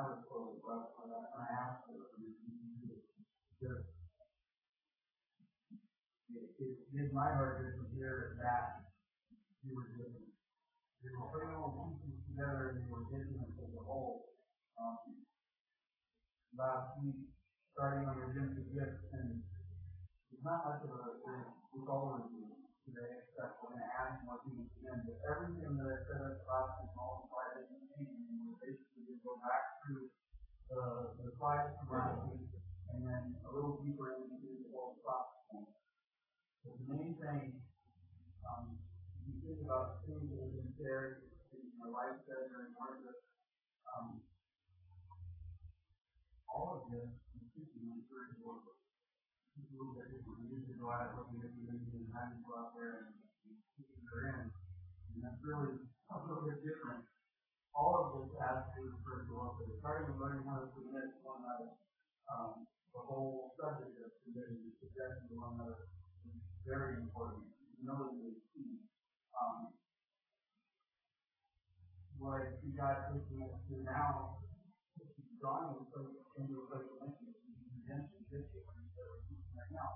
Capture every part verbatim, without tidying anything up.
was totally blessed by that, and I asked her to just it gives my heart just to hear that you were different. You were putting all the pieces together and you were getting them as a whole. Um, last week, starting on your gifts of gifts, and it's not much of a it's all of you today, except we're going to add more things to them. But everything that I said at the last week multiplied it and changed, and we're basically going to go back to the the slides from last week, and then a little deeper into the whole process. So the main thing, um, if you think about the things that have been shared in my life said during worship, um, all of this is teaching on spiritual worship. It's a little bit different. We usually go out looking at the movies and having to go out there and teach they're in. And that's really a little bit different. All of this has to do with spiritual worship. Starting with learning how to submit to one another. Um, the whole subject of submitting and subjecting to one another is very important. Humility is key. Um, what I see God taking us to now is drawing us into a place of intimacy, redemption, victory, that we're teaching right now.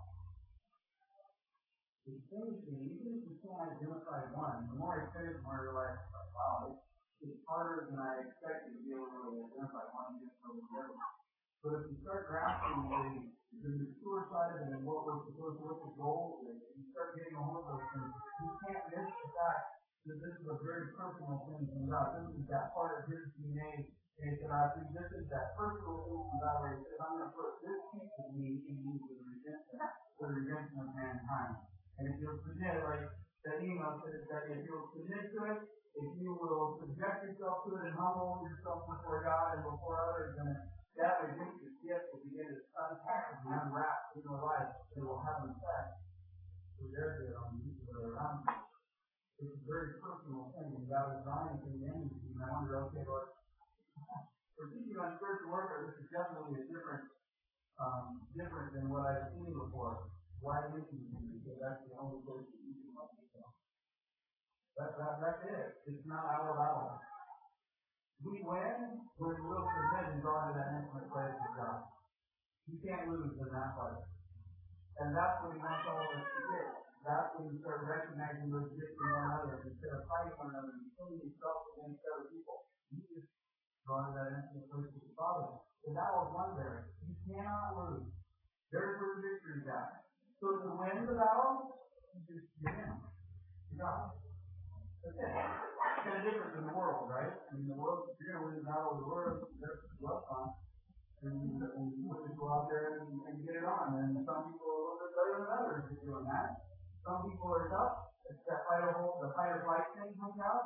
It's interesting, even if you can't identify one, the more I say it, the more I realize, like, wow, it's, it's harder than I expected to be able to really identify one against over the other. But if you start grasping the, the mature side of it and what we're supposed to look at goals and you start getting a hold of those things, you can't miss the fact that this is a very personal thing from God. This is that part of his D N A. And he said, I think this is that personal thing from God where he says, I'm going to put this piece of me in you for the redemption, for the redemption of mankind. And if you'll submit, like that email says, that if you'll submit to it, if you will subject yourself to it and humble yourself before God and before others, then that redemptive gift will begin to unpack and unwrap in your life. It will have an effect for their good on the people that are around you. It's a very personal thing, and God is drawing us into enmity. And I wonder, okay, Lord, for teaching on spiritual warfare, this is definitely a different, um, different than what I've seen before. Why enmity? Because that's the only place that you can let me go. That, that, that's it. It's not our battle. We win when we'll submit and draw to that intimate place with God. You can't lose in that fight. And that's what he wants all of us to get. That's when you start recognizing those gifts in one another. Instead of fighting one another and putting yourself against other people, you just draw to that intimate place with the Father. And that was one there. You cannot lose. There's where the victory is at. So to win the battle, you just get in. You got it. That's it. It's kind of different than the world, right? I mean, the world, if you're going to win the battle of the world, there's love on. And, and you just go out there and, and get it on. And some people are a little bit better than others at doing that. Some people are tough. It's that fight or hold, the fight or flight thing comes out.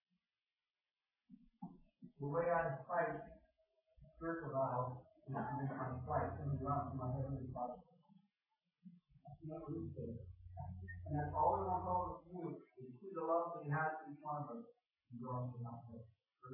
The way I fight spiritual battle is to make my flight and run to my heavenly Father. I can't lose it. And that's all we want all of us to do is see the love that he has for each one of us and go on to that place.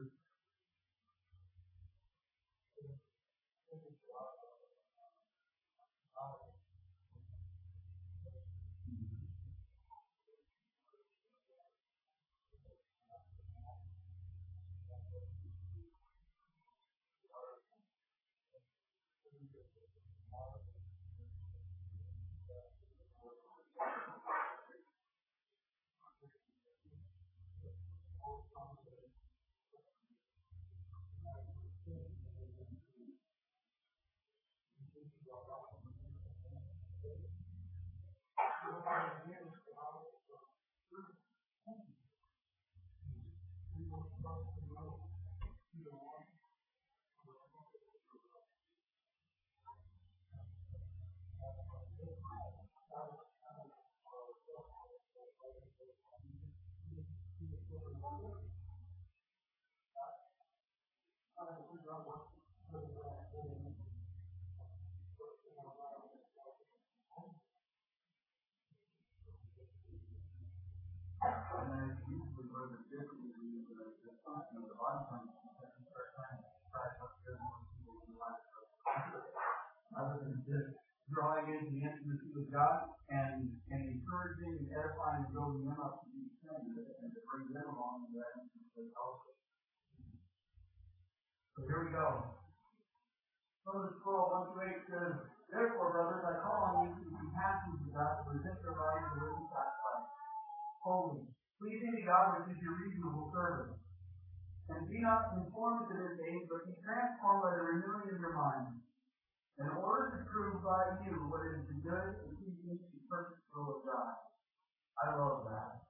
And then usually where the difficulty is that the function of the body comes from the start trying to try to get more people in life. Other than just drawing into the intimacy with God and, and encouraging and edifying and building them up to be extended and to bring them along in that intimacy also. So here we go. go. Romans twelve, one through eight says, therefore, brothers, I call on you to be compassionate to God, to present your body as a living sacrifice, holy, pleasing to God, which is your reasonable service. And be not conformed to this age, but be transformed by the renewing of your mind, in order to prove by you what is the good and pleasing and perfect will of God. I love that.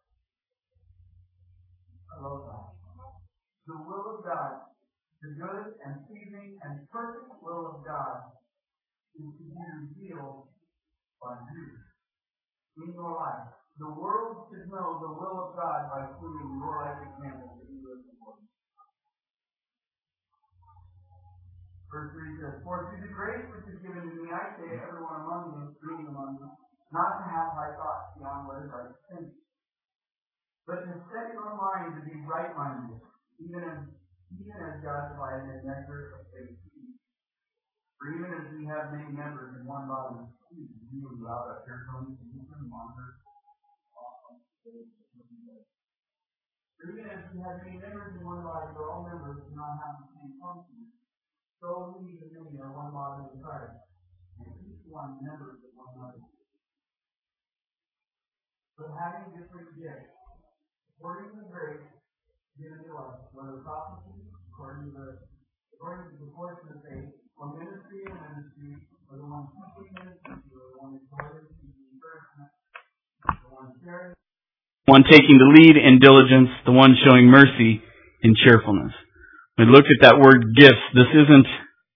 I love that. The will of God, the good and pleasing and perfect will of God, is to be revealed by you in your life. The world should know the will of God by seeing your life example that you live for. Verse three says, for through the grace which is given to me, I say to everyone among you, being among you, not to have high thoughts beyond what is right to think, but to set your mind to be right-minded, even as, even as God divided a measure of faith to each. For even as we have many members in one body, we will allow that here comes the wisdom, monitor, awesome. For even as we have many members in one body, but all members do not have the same function. So we the many are one body in Christ, and each one members of one another. But having different gifts, according to the grace given to us, whether prophecy, according to the according to the portion of faith, or ministry and ministry, or the one teaching ministry, or the one exhorting, teaching encouragement, the one sharing, one taking the lead in diligence, the one showing mercy in cheerfulness. We looked at that word gifts. This isn't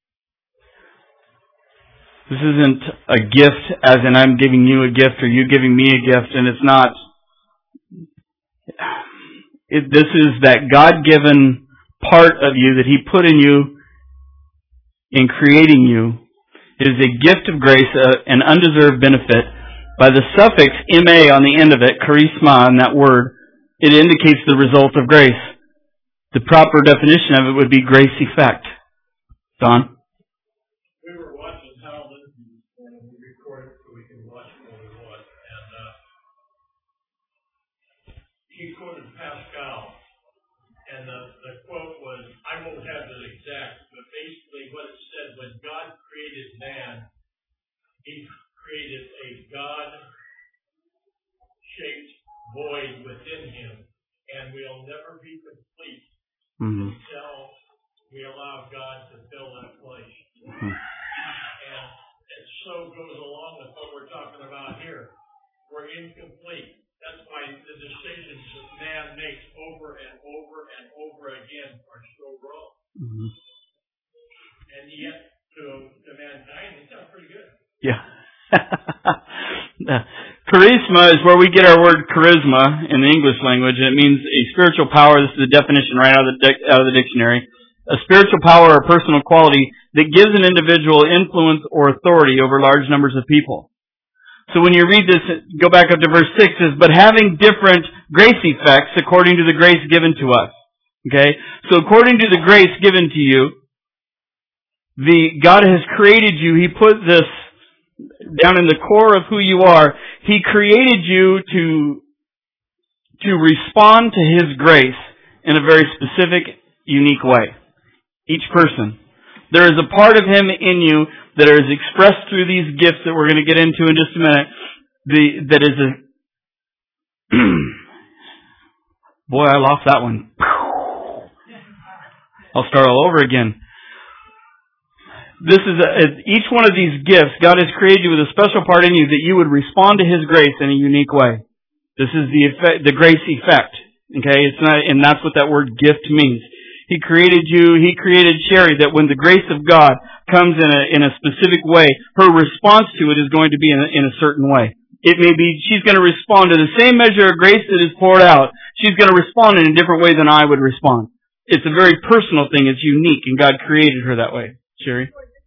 this isn't a gift as in I'm giving you a gift or you giving me a gift, and it's not. It, this is that God-given part of you that He put in you in creating you. It is a gift of grace, uh, an undeserved benefit. By the suffix "ma" on the end of it, charisma, in that word, it indicates the result of grace. The proper definition of it would be grace effect. Don? We were watching Hal Lindsey, and we recorded so we can watch it when we want. And uh, he quoted Pascal, and the, the quote was, I won't have it exact, but basically what it said, when God created man, He created a God-shaped void within him, and we'll never be complete Mm-hmm. until we allow God to fill that place. Mm-hmm. And it so goes along with what we're talking about here. We're incomplete. That's why the decisions that man makes over and over and over again are so wrong. Mm-hmm. And yet, to, to mankind, it sounds pretty good. Yeah. Charisma is where we get our word charisma in the English language. It means a spiritual power. This is the definition right out of the, de- out of the dictionary. A spiritual power or personal quality that gives an individual influence or authority over large numbers of people. So when you read this, go back up to verse six, it says, but having different grace effects according to the grace given to us. Okay? So according to the grace given to you, the God has created you. He put this down in the core of who you are. He created you to, to respond to His grace in a very specific, unique way. Each person. There is a part of Him in you that is expressed through these gifts that we're going to get into in just a minute. The, that is a... Boy, I lost that one. I'll start all over again. This is a, each one of these gifts, God has created you with a special part in you that you would respond to His grace in a unique way. This is the effect, the grace effect. Okay, it's not, and that's what that word gift means. He created you. He created Sherry that when the grace of God comes in a in a specific way, her response to it is going to be in a, in a certain way. It may be she's going to respond to the same measure of grace that is poured out. She's going to respond in a different way than I would respond. It's a very personal thing. It's unique, and God created her that way. Sherry.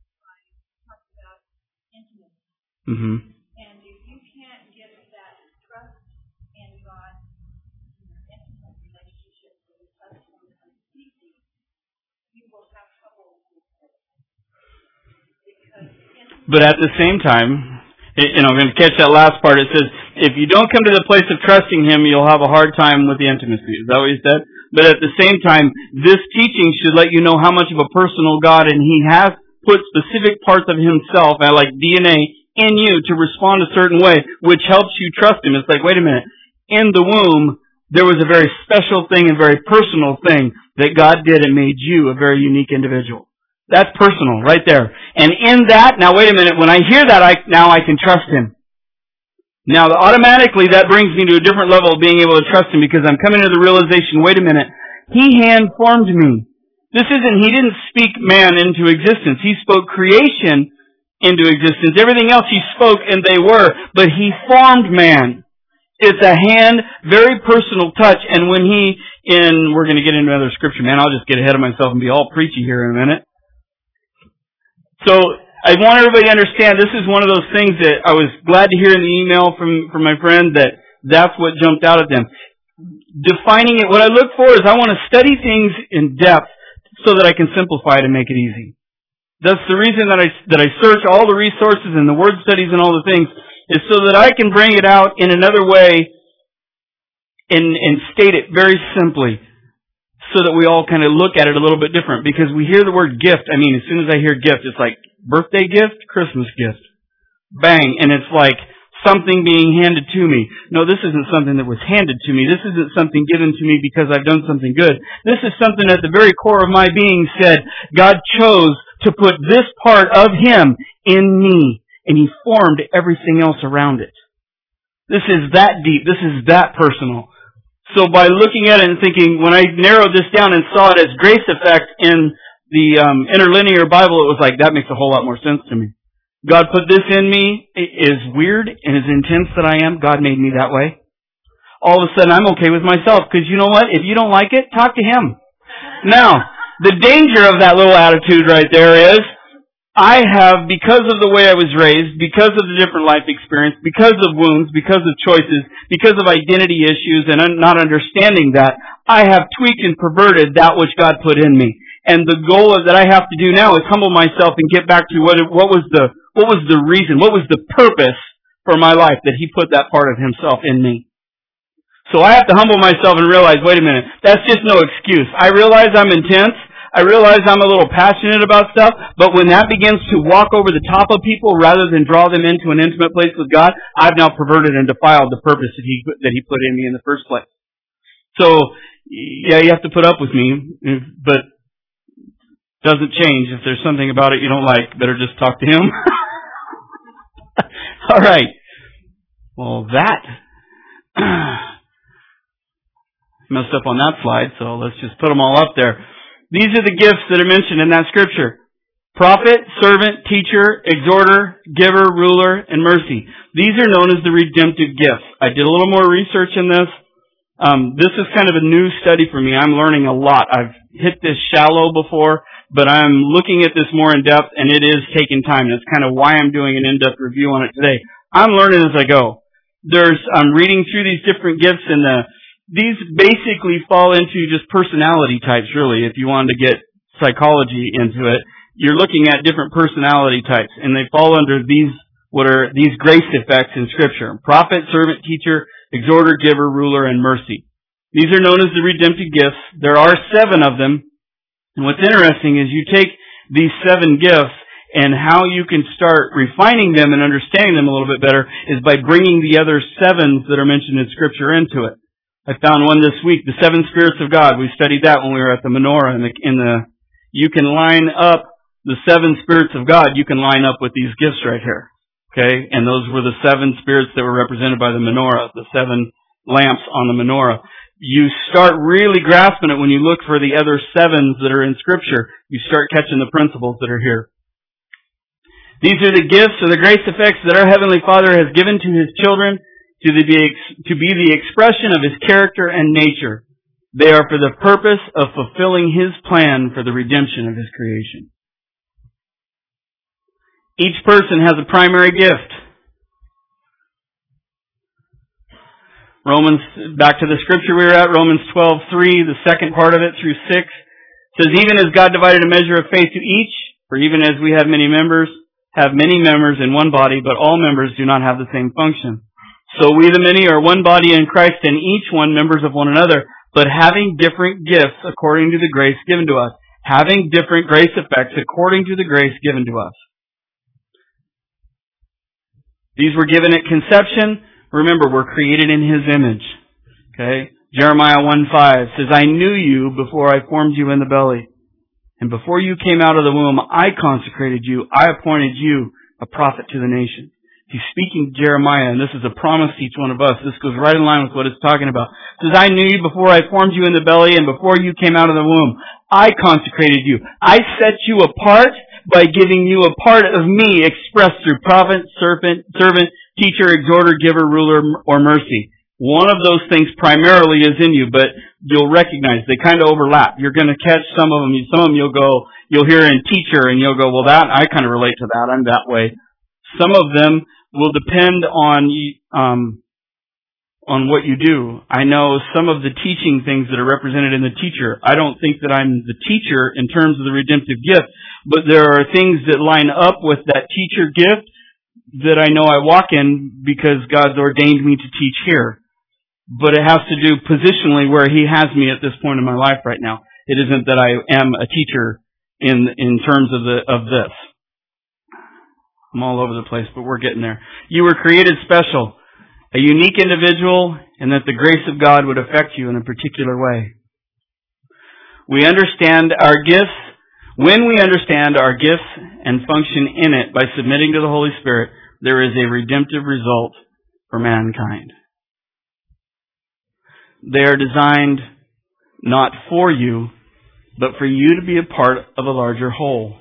Mm-hmm. And if you can't get that trust in God, intimate relationship with Him completely, you will have trouble with it. Because but at the same time, you know, I'm going to catch that last part. It says, if you don't come to the place of trusting Him, you'll have a hard time with the intimacy. Is that what you said? But at the same time, this teaching should let you know how much of a personal God, and He has put specific parts of Himself, like D N A, in you to respond a certain way, which helps you trust Him. It's like, wait a minute, in the womb, there was a very special thing and very personal thing that God did and made you a very unique individual. That's personal, right there. And in that, now wait a minute, when I hear that, I now I can trust Him. Now, automatically, that brings me to a different level of being able to trust Him, because I'm coming to the realization, wait a minute, He hand-formed me. This isn't, He didn't speak man into existence. He spoke creation into existence. Everything else He spoke and they were, but He formed man. It's a hand, very personal touch, and when He, in, we're going to get into another scripture, man, I'll just get ahead of myself and be all preachy here in a minute. So, I want everybody to understand this is one of those things that I was glad to hear in the email from, from my friend that that's what jumped out at them. Defining it, what I look for is I want to study things in depth so that I can simplify it and make it easy. That's the reason that I, that I search all the resources and the word studies and all the things, is so that I can bring it out in another way and, and state it very simply, so that we all kind of look at it a little bit different. Because we hear the word gift. I mean, as soon as I hear gift, it's like birthday gift, Christmas gift. Bang. And it's like something being handed to me. No, this isn't something that was handed to me. This isn't something given to me because I've done something good. This is something at the very core of my being said, God chose to put this part of Him in me. And He formed everything else around it. This is that deep. This is that personal. So by looking at it and thinking, when I narrowed this down and saw it as grace effect in the um, interlinear Bible, it was like, that makes a whole lot more sense to me. God put this in me, as weird and as intense that I am, God made me that way. All of a sudden, I'm okay with myself, because you know what? If you don't like it, talk to Him. Now, the danger of that little attitude right there is, I have, because of the way I was raised, because of the different life experience, because of wounds, because of choices, because of identity issues and un- not understanding that, I have tweaked and perverted that which God put in me. And the goal that I have to do now is humble myself and get back to what what was the what was the reason, what was the purpose for my life that He put that part of Himself in me. So I have to humble myself and realize, wait a minute, that's just no excuse. I realize I'm intense. I realize I'm a little passionate about stuff, but when that begins to walk over the top of people rather than draw them into an intimate place with God, I've now perverted and defiled the purpose that He that He put in me in the first place. So, yeah, you have to put up with me, but it doesn't change. If there's something about it you don't like, better just talk to Him. All right. Well, that messed up on that slide, so let's just put them all up there. These are the gifts that are mentioned in that scripture. Prophet, servant, teacher, exhorter, giver, ruler, and mercy. These are known as the redemptive gifts. I did a little more research in this. Um, this is kind of a new study for me. I'm learning a lot. I've hit this shallow before, but I'm looking at this more in depth, and it is taking time. That's kind of why I'm doing an in-depth review on it today. I'm learning as I go. There's, I'm reading through these different gifts, and the these basically fall into just personality types, really. If you wanted to get psychology into it, you're looking at different personality types, and they fall under these, what are these grace effects in Scripture. Prophet, servant, teacher, exhorter, giver, ruler, and mercy. These are known as the redemptive gifts. There are seven of them. And what's interesting is you take these seven gifts, and how you can start refining them and understanding them a little bit better is by bringing the other sevens that are mentioned in Scripture into it. I found one this week, the seven spirits of God. We studied that when we were at the menorah. In the, in the, you can line up the seven spirits of God. You can line up with these gifts right here. Okay? And those were the seven spirits that were represented by the menorah, the seven lamps on the menorah. You start really grasping it when you look for the other sevens that are in Scripture. You start catching the principles that are here. These are the gifts or the grace effects that our Heavenly Father has given to His children to be, to be the expression of His character and nature. They are for the purpose of fulfilling His plan for the redemption of His creation. Each person has a primary gift. Romans, back to the scripture we were at, Romans twelve three, the second part of it through six, says, even as God divided a measure of faith to each, for even as we have many members, have many members in one body, but all members do not have the same function. So we the many are one body in Christ, and each one members of one another. but having different gifts according to the grace given to us. Having different grace effects according to the grace given to us. These were given at conception. Remember, we're created in His image. Okay? Jeremiah one five says, I knew you before I formed you in the belly. And before you came out of the womb, I consecrated you. I appointed you a prophet to the nations. He's speaking to Jeremiah, and this is a promise to each one of us. This goes right in line with what it's talking about. It says, I knew you before I formed you in the belly, and before you came out of the womb. I consecrated you. I set you apart by giving you a part of me expressed through prophet, servant, servant, teacher, exhorter, giver, ruler, or mercy. One of those things primarily is in you, but you'll recognize they kind of overlap. You're going to catch some of them. Some of them you'll go, you'll hear in teacher, and you'll go, well, that I kind of relate to that. I'm that way. Some of them will depend on um, on what you do. I know some of the teaching things that are represented in the teacher. I don't think that I'm the teacher in terms of the redemptive gift, but there are things that line up with that teacher gift that I know I walk in because God's ordained me to teach here. But it has to do positionally where He has me at this point in my life right now. It isn't that I am a teacher in in terms of the of this. I'm all over the place, but we're getting there. You were created special, a unique individual, and that the grace of God would affect you in a particular way. We understand our gifts. When we understand our gifts and function in it by submitting to the Holy Spirit, there is a redemptive result for mankind. They are designed not for you, but for you to be a part of a larger whole.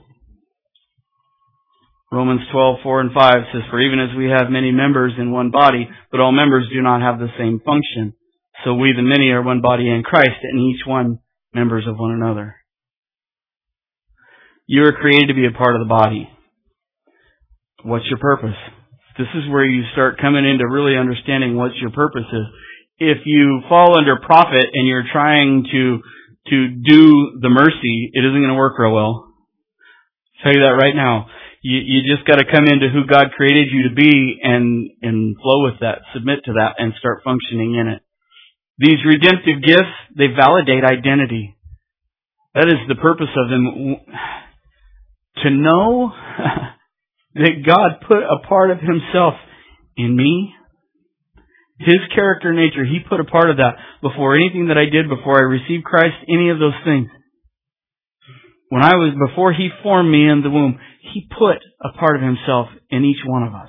Romans twelve, four and five says, for even as we have many members in one body, but all members do not have the same function. So we the many are one body in Christ, and each one members of one another. You are created to be a part of the body. What's your purpose? This is where you start coming into really understanding what your purpose is. If you fall under prophet and you're trying to to do the mercy, it isn't going to work real well. I'll tell you that right now. You, you just got to come into who God created you to be and, and flow with that, submit to that, and start functioning in it. These redemptive gifts, they validate identity. That is the purpose of them. To know that God put a part of Himself in me, His character nature, He put a part of that before anything that I did, before I received Christ, any of those things. When I was, before He formed me in the womb, He put a part of Himself in each one of us.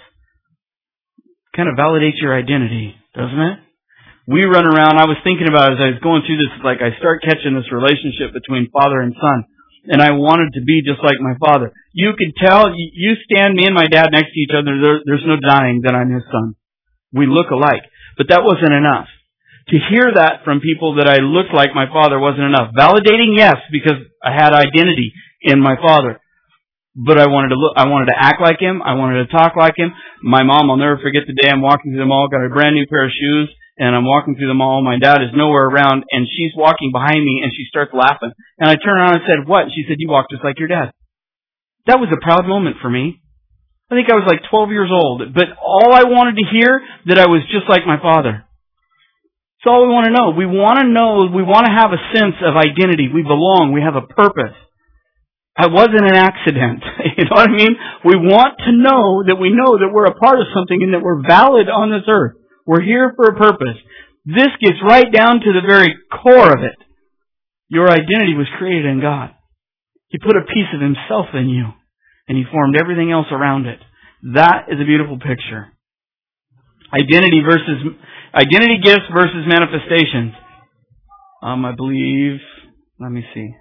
Kind of validates your identity, doesn't it? We run around, I was thinking about it as I was going through this, like I start catching this relationship between father and son. And I wanted to be just like my father. You could tell, you stand me and my dad next to each other, there, there's no denying that I'm his son. We look alike. But that wasn't enough. To hear that from people that I looked like my father wasn't enough. Validating, yes, because I had identity in my father. But I wanted to look, I wanted to act like him. I wanted to talk like him. My mom, I'll never forget the day I'm walking through the mall, got a brand new pair of shoes, and I'm walking through the mall. My dad is nowhere around, and she's walking behind me, and she starts laughing. And I turned around and said, what? And she said, you walk just like your dad. That was a proud moment for me. I think I was like twelve years old, but all I wanted to hear, that I was just like my father. That's all we want to know. We want to know, we want to have a sense of identity. We belong. We have a purpose. I wasn't an accident. You know what I mean? We want to know that we know that we're a part of something and that we're valid on this earth. We're here for a purpose. This gets right down to the very core of it. Your identity was created in God. He put a piece of Himself in you, and He formed everything else around it. That is a beautiful picture. Identity versus identity gifts versus manifestations. Um, I believe. Let me see.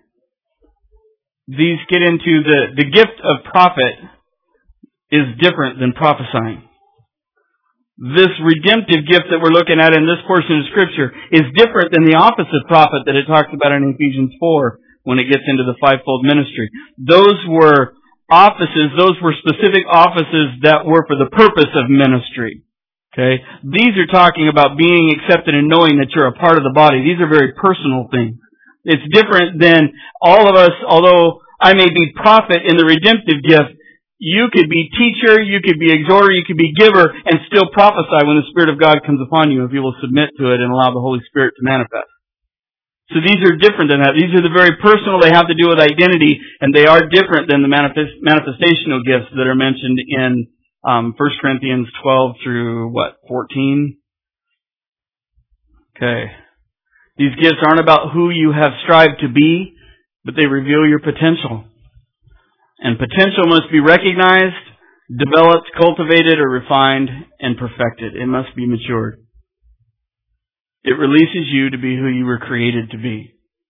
These get into the, the gift of prophet is different than prophesying. This redemptive gift that we're looking at in this portion of Scripture is different than the office of prophet that it talks about in Ephesians four when it gets into the fivefold ministry. Those were offices, those were specific offices that were for the purpose of ministry. Okay? These are talking about being accepted and knowing that you're a part of the body. These are very personal things. It's different than all of us, although I may be prophet in the redemptive gift, you could be teacher, you could be exhorter, you could be giver, and still prophesy when the Spirit of God comes upon you if you will submit to it and allow the Holy Spirit to manifest. So these are different than that. These are the very personal. They have to do with identity, and they are different than the manifest, manifestational gifts that are mentioned in um, First Corinthians twelve through, what, fourteen? Okay. These gifts aren't about who you have strived to be, but they reveal your potential. And potential must be recognized, developed, cultivated, or refined, and perfected. It must be matured. It releases you to be who you were created to be.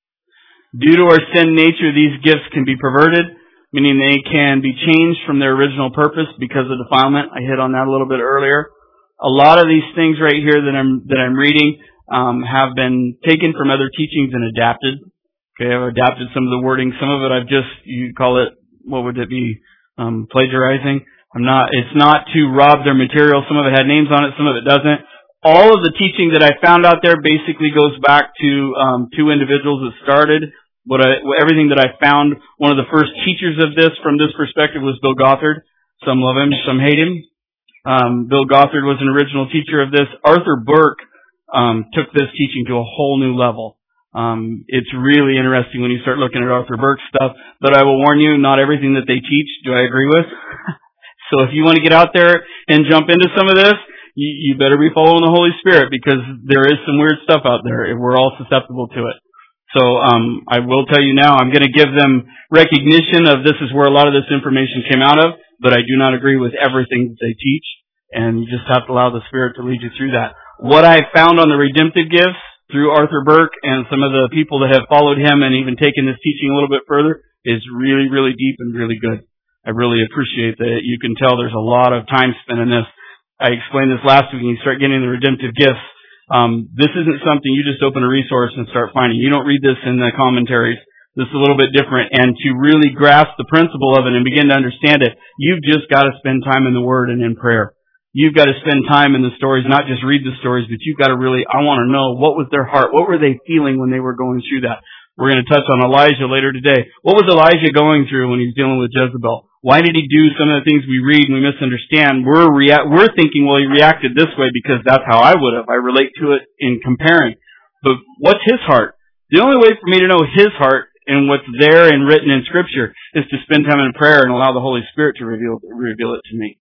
Due to our sin nature, these gifts can be perverted, meaning they can be changed from their original purpose because of defilement. I hit on that a little bit earlier. A lot of these things right here that I'm that I'm reading um, have been taken from other teachings and adapted. Okay, I've adapted some of the wording. Some of it I've just, you call it, what would it be, um, plagiarizing. I'm not. It's not to rob their material. Some of it had names on it. Some of it doesn't. All of the teaching that I found out there basically goes back to um, two individuals that started. What I, everything that I found, one of the first teachers of this from this perspective was Bill Gothard. Some love him, some hate him. Um, Bill Gothard was an original teacher of this. Arthur Burke um, took this teaching to a whole new level. Um, it's really interesting when you start looking at Arthur Burke's stuff. But I will warn you, not everything that they teach do I agree with. So if you want to get out there and jump into some of this, You, you better be following the Holy Spirit, because there is some weird stuff out there, and we're all susceptible to it. So um, I will tell you now, I'm going to give them recognition of this is where a lot of this information came out of, but I do not agree with everything that they teach, and you just have to allow the Spirit to lead you through that. What I found on the redemptive gifts through Arthur Burke and some of the people that have followed him and even taken this teaching a little bit further is really, really deep and really good. I really appreciate that. You can tell there's a lot of time spent in this. I explained this last week, and you start getting the redemptive gifts. Um, this isn't something you just open a resource and start finding. You don't read this in the commentaries. This is a little bit different. And to really grasp the principle of it and begin to understand it, you've just got to spend time in the Word and in prayer. You've got to spend time in the stories, not just read the stories, but you've got to really, I want to know, what was their heart? What were they feeling when they were going through that? We're going to touch on Elijah later today. What was Elijah going through when he was dealing with Jezebel? Why did he do some of the things we read and we misunderstand? We're rea- we're thinking, well, he reacted this way because that's how I would have. I relate to it in comparing. But what's his heart? The only way for me to know his heart and what's there and written in Scripture is to spend time in prayer and allow the Holy Spirit to reveal reveal it to me.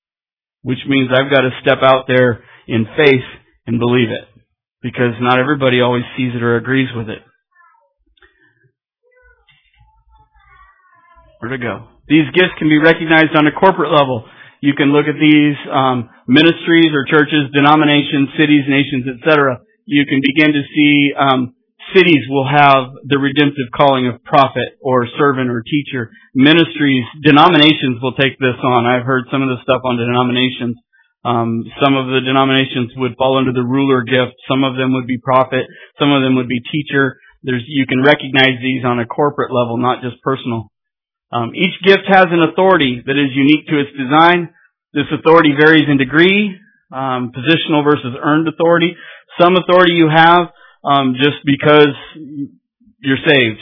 Which means I've got to step out there in faith and believe it, because not everybody always sees it or agrees with it. Where to go? These gifts can be recognized on a corporate level. You can look at these um, ministries or churches, denominations, cities, nations, et cetera. You can begin to see um, cities will have the redemptive calling of prophet or servant or teacher. Ministries, denominations will take this on. I've heard some of the stuff on denominations. Um, some of the denominations would fall under the ruler gift. Some of them would be prophet. Some of them would be teacher. There's, you can recognize these on a corporate level, not just personal. Um, each gift has an authority that is unique to its design. This authority varies in degree, um, positional versus earned authority. Some authority you have um, just because you're saved.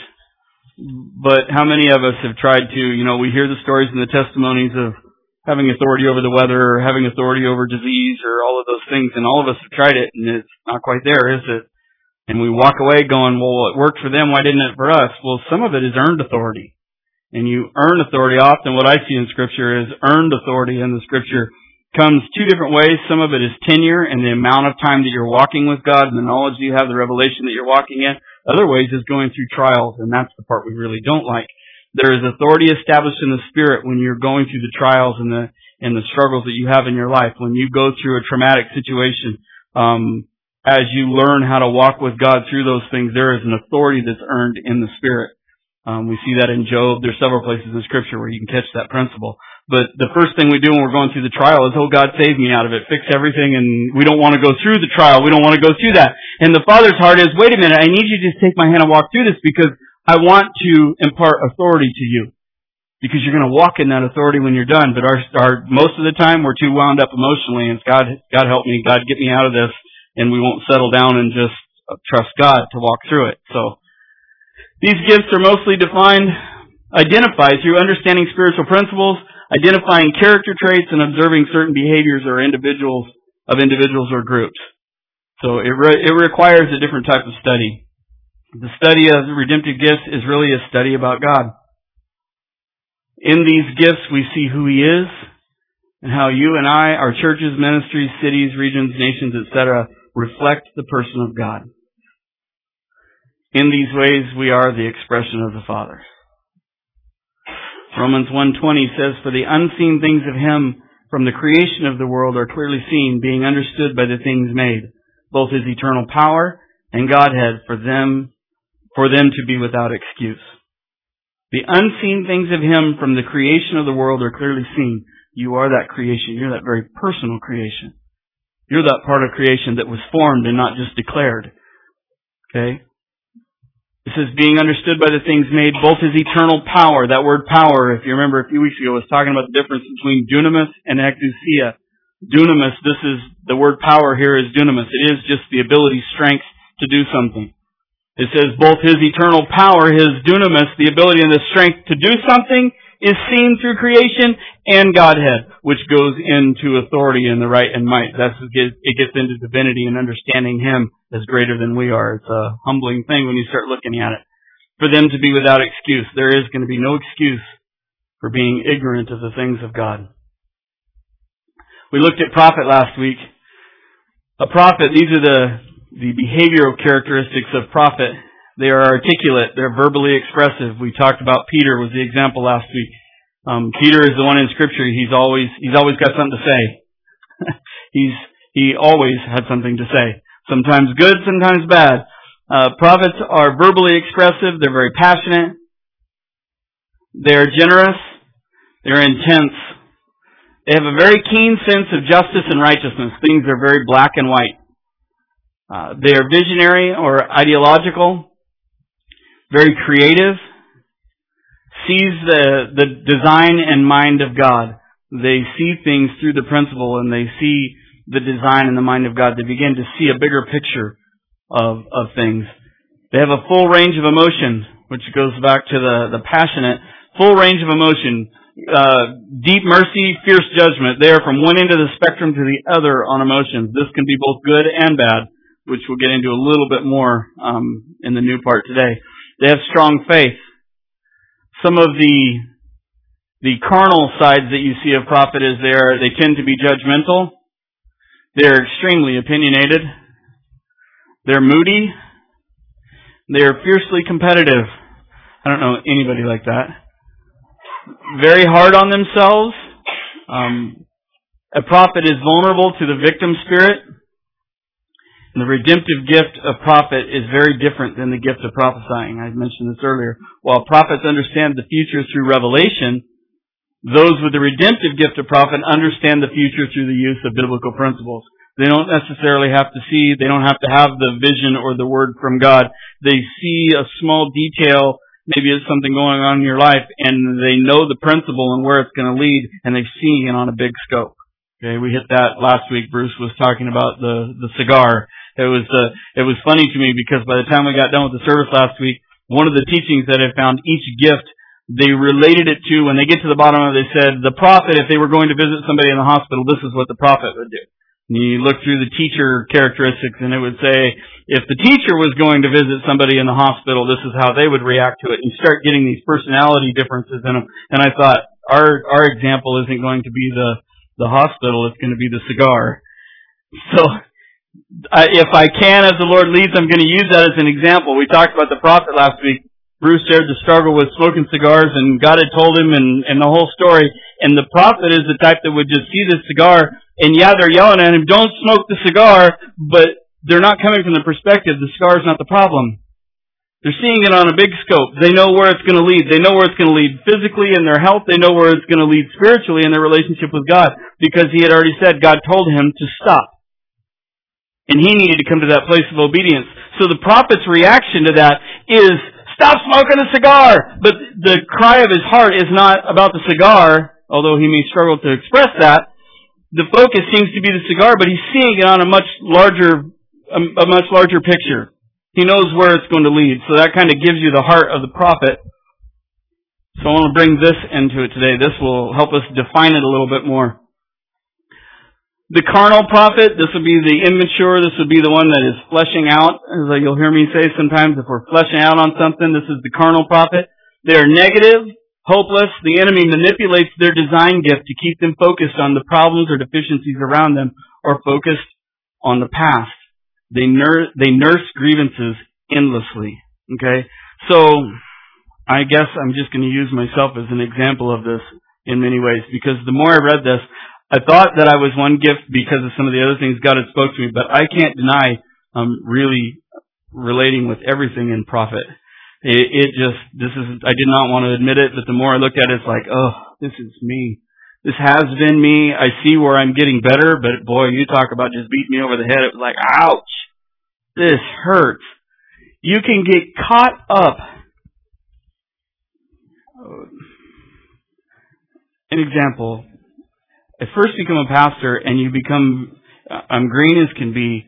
But how many of us have tried to, you know, we hear the stories and the testimonies of having authority over the weather or having authority over disease or all of those things, and all of us have tried it, and it's not quite there, is it? And we walk away going, well, it worked for them, why didn't it for us? Well, some of it is earned authority. And you earn authority. Often what I see in Scripture is earned authority in the Scripture comes two different ways. Some of it is tenure and the amount of time that you're walking with God and the knowledge that you have, the revelation that you're walking in. Other ways is going through trials, and that's the part we really don't like. There is authority established in the Spirit when you're going through the trials and the and the struggles that you have in your life. When you go through a traumatic situation, um, as you learn how to walk with God through those things, there is an authority that's earned in the Spirit. Um, we see that in Job. There's several places in Scripture where you can catch that principle. But the first thing we do when we're going through the trial is, oh, God, save me out of it. Fix everything. And we don't want to go through the trial. We don't want to go through that. And the Father's heart is, wait a minute, I need you to just take my hand and walk through this, because I want to impart authority to you. Because you're going to walk in that authority when you're done. But our, our most of the time, we're too wound up emotionally. And it's, God, God help me. God, get me out of this. And we won't settle down and just trust God to walk through it. So these gifts are mostly defined, identified through understanding spiritual principles, identifying character traits, and observing certain behaviors or individuals of individuals or groups. So it re- it requires a different type of study. The study of the redemptive gifts is really a study about God. In these gifts, we see who He is and how you and I, our churches, ministries, cities, regions, nations, et cetera, reflect the person of God. In these ways, we are the expression of the Father. Romans one twenty says, "For the unseen things of Him from the creation of the world are clearly seen, being understood by the things made, both His eternal power and Godhead, for them, for them to be without excuse." The unseen things of Him from the creation of the world are clearly seen. You are that creation. You're that very personal creation. You're that part of creation that was formed and not just declared. Okay? It says, being understood by the things made, both His eternal power. That word power, if you remember a few weeks ago, was talking about the difference between dunamis and exousia. Dunamis, this is, the word power here is dunamis. It is just the ability, strength to do something. It says both His eternal power, His dunamis, the ability and the strength to do something, is seen through creation, and Godhead, which goes into authority and the right and might. That's it gets into divinity and understanding Him as greater than we are. It's a humbling thing when you start looking at it. For them to be without excuse. There is going to be no excuse for being ignorant of the things of God. We looked at prophet last week. A prophet, these are the, the behavioral characteristics of prophet. They are articulate. They're verbally expressive. We talked about Peter was the example last week. Um, Peter is the one in Scripture. He's always he's always got something to say. he's he always had something to say. Sometimes good, sometimes bad. Uh, prophets are verbally expressive. They're very passionate. They're generous. They're intense. They have a very keen sense of justice and righteousness. Things are very black and white. Uh, they are visionary or ideological. Very creative, sees the, the design and mind of God. They see things through the principle and they see the design and the mind of God. They begin to see a bigger picture of, of things. They have a full range of emotion, which goes back to the, the passionate, full range of emotion, uh, deep mercy, fierce judgment. They are from one end of the spectrum to the other on emotions. This can be both good and bad, which we'll get into a little bit more um, in the new part today. They have strong faith. Some of the the carnal sides that you see of prophet is there, they tend to be judgmental. They're extremely opinionated. They're moody. They're fiercely competitive. I don't know anybody like that. Very hard on themselves. Um, a prophet is vulnerable to the victim spirit. And the redemptive gift of prophet is very different than the gift of prophesying. I mentioned this earlier. While prophets understand the future through revelation, those with the redemptive gift of prophet understand the future through the use of biblical principles. They don't necessarily have to see, they don't have to have the vision or the word from God. They see a small detail, maybe it's something going on in your life, and they know the principle and where it's going to lead, and they're seeing it on a big scope. Okay, we hit that last week. Bruce was talking about the, the cigar. It was uh, it was funny to me because by the time we got done with the service last week, one of the teachings that I found, each gift, they related it to, when they get to the bottom of it, they said, the prophet, if they were going to visit somebody in the hospital, this is what the prophet would do. And you look through the teacher characteristics and it would say, if the teacher was going to visit somebody in the hospital, this is how they would react to it. And you start getting these personality differences in them. And I thought, our our example isn't going to be the, the hospital, it's going to be the cigar. So, I, if I can, as the Lord leads, I'm going to use that as an example. We talked about the prophet last week. Bruce shared the struggle with smoking cigars, and God had told him, and, and the whole story. And the prophet is the type that would just see this cigar, and yeah, they're yelling at him, don't smoke the cigar, but they're not coming from the perspective, the cigar is not the problem. They're seeing it on a big scope. They know where it's going to lead. They know where it's going to lead physically in their health. They know where it's going to lead spiritually in their relationship with God, because He had already said, God told him to stop. And he needed to come to that place of obedience. So the prophet's reaction to that is, stop smoking the cigar! But the cry of his heart is not about the cigar, although he may struggle to express that. The focus seems to be the cigar, but he's seeing it on a much larger, a, a much larger picture. He knows where it's going to lead. So that kind of gives you the heart of the prophet. So I want to bring this into it today. This will help us define it a little bit more. The carnal prophet, this would be the immature, this would be the one that is fleshing out. As you'll hear me say sometimes, if we're fleshing out on something, this is the carnal prophet. They're negative, hopeless. The enemy manipulates their design gift to keep them focused on the problems or deficiencies around them, or focused on the past. They nurse, they nurse grievances endlessly. Okay? So, I guess I'm just going to use myself as an example of this in many ways, because the more I read this, I thought that I was one gift because of some of the other things God had spoke to me, but I can't deny um, really relating with everything in prophet. It, it just, this is, I did not want to admit it, but the more I looked at it, it's like, oh, this is me. This has been me. I see where I'm getting better, but boy, you talk about just beating me over the head. It was like, ouch, this hurts. You can get caught up. An example. At first become a pastor and you become, I'm green as can be.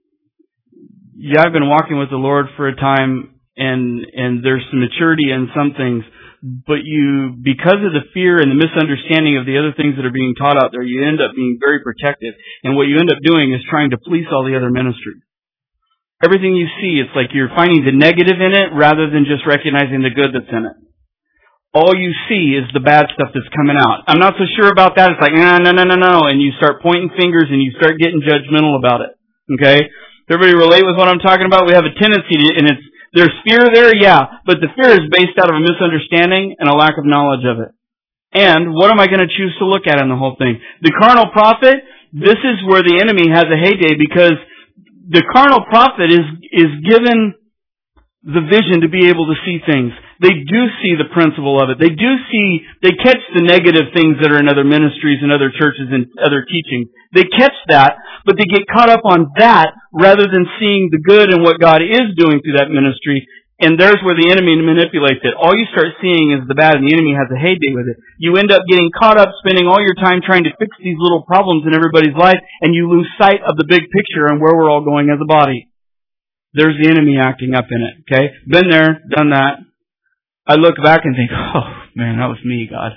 Yeah, I've been walking with the Lord for a time and, and there's some maturity in some things, but you, because of the fear and the misunderstanding of the other things that are being taught out there, you end up being very protective. And what you end up doing is trying to police all the other ministries. Everything you see, it's like you're finding the negative in it rather than just recognizing the good that's in it. All you see is the bad stuff that's coming out. I'm not so sure about that. It's like, no, no, no, no, no. And you start pointing fingers and you start getting judgmental about it. Okay? Everybody relate with what I'm talking about? We have a tendency to, and it's, there's fear there, yeah, but the fear is based out of a misunderstanding and a lack of knowledge of it. And what am I going to choose to look at in the whole thing? The carnal prophet, this is where the enemy has a heyday, because the carnal prophet is, is given the vision to be able to see things. They do see the principle of it. They do see, they catch the negative things that are in other ministries and other churches and other teachings. They catch that, but they get caught up on that rather than seeing the good and what God is doing through that ministry. And there's where the enemy manipulates it. All you start seeing is the bad, and the enemy has a heyday with it. You end up getting caught up spending all your time trying to fix these little problems in everybody's life, and you lose sight of the big picture and where we're all going as a body. There's the enemy acting up in it, okay? Been there, done that. I look back and think, oh, man, that was me, God.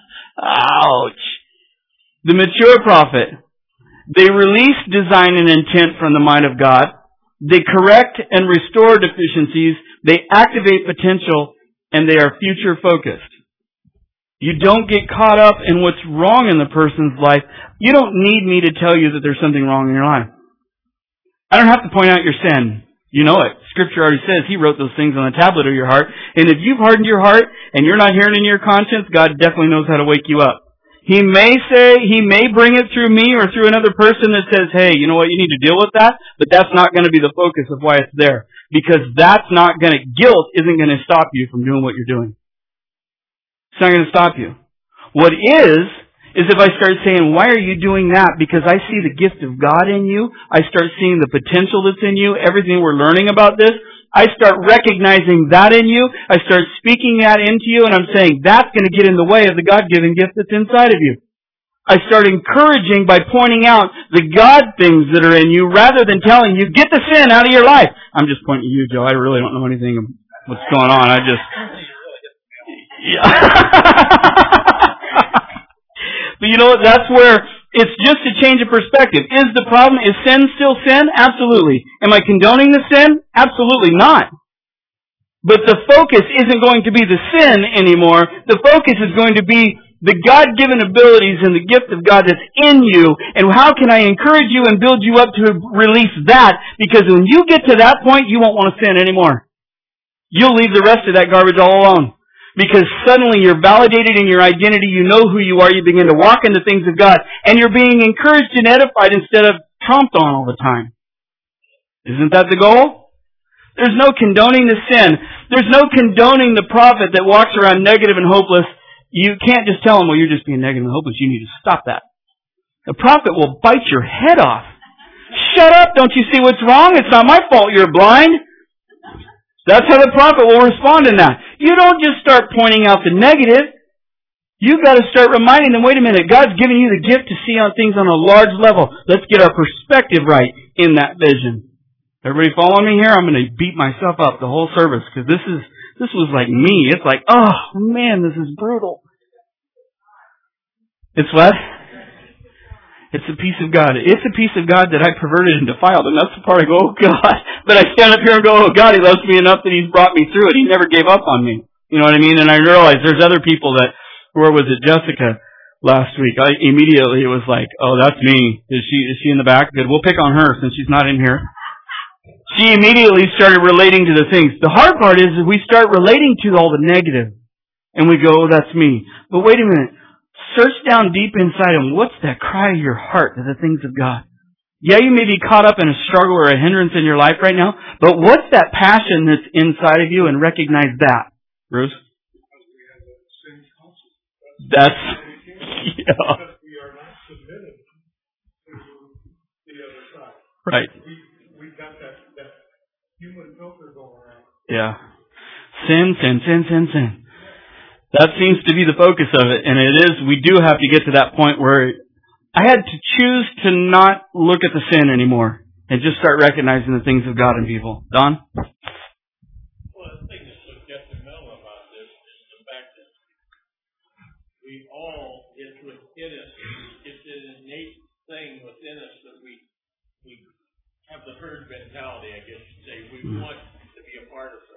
Ouch. The mature prophet. They release design and intent from the mind of God. They correct and restore deficiencies. They activate potential, and they are future focused. You don't get caught up in what's wrong in the person's life. You don't need me to tell you that there's something wrong in your life. I don't have to point out your sin. You know it. Scripture already says He wrote those things on the tablet of your heart. And if you've hardened your heart and you're not hearing in your conscience, God definitely knows how to wake you up. He may say, He may bring it through me or through another person that says, hey, you know what, you need to deal with that, but that's not going to be the focus of why it's there. Because that's not going to, guilt isn't going to stop you from doing what you're doing. It's not going to stop you. What is, is if I start saying, why are you doing that? Because I see the gift of God in you. I start seeing the potential that's in you. Everything we're learning about this. I start recognizing that in you. I start speaking that into you, and I'm saying that's going to get in the way of the God-given gift that's inside of you. I start encouraging by pointing out the God things that are in you rather than telling you, get the sin out of your life. I'm just pointing to you, Joe. I really don't know anything of what's going on. I just... Yeah. But you know what? That's where it's just a change of perspective. Is the problem, is sin still sin? Absolutely. Am I condoning the sin? Absolutely not. But the focus isn't going to be the sin anymore. The focus is going to be the God-given abilities and the gift of God that's in you. And how can I encourage you and build you up to release that? Because when you get to that point, you won't want to sin anymore. You'll leave the rest of that garbage all alone. Because suddenly you're validated in your identity, you know who you are, you begin to walk in the things of God, and you're being encouraged and edified instead of tromped on all the time. Isn't that the goal? There's no condoning the sin. There's no condoning the prophet that walks around negative and hopeless. You can't just tell him, well, you're just being negative and hopeless. You need to stop that. The prophet will bite your head off. Shut up! Don't you see what's wrong? It's not my fault you're blind. That's how the prophet will respond in that. You don't just start pointing out the negative. You've got to start reminding them, wait a minute, God's given you the gift to see on things on a large level. Let's get our perspective right in that vision. Everybody follow me here? I'm going to beat myself up the whole service because this is, this was like me. It's like, oh man, this is brutal. It's what? It's the peace of God. It's the peace of God that I perverted and defiled. And that's the part I go, oh God. But I stand up here and go, oh God, He loves me enough that He's brought me through it. He never gave up on me. You know what I mean? And I realize there's other people that, where was it, Jessica last week? I immediately it was like, oh, that's me. Is she, is she in the back? Good. We'll pick on her since she's not in here. She immediately started relating to the things. The hard part is that we start relating to all the negative. And we go, oh, that's me. But wait a minute. Search down deep inside and what's that cry of your heart to the things of God? Yeah, you may be caught up in a struggle or a hindrance in your life right now, but what's that passion that's inside of you, and recognize that. Bruce? That's, yeah. We are not submitted to the other side. Right. We, we've got that, that human filter going around. Yeah. Sin, sin, sin, sin, sin. That seems to be the focus of it, and it is, we do have to get to that point where I had to choose to not look at the sin anymore and just start recognizing the things of God in people. Don? Well, the thing that's so detrimental about this is the fact that we all, it's within us, it's an innate thing within us that we we have the herd mentality, I guess you'd say. We mm. want to be a part of something.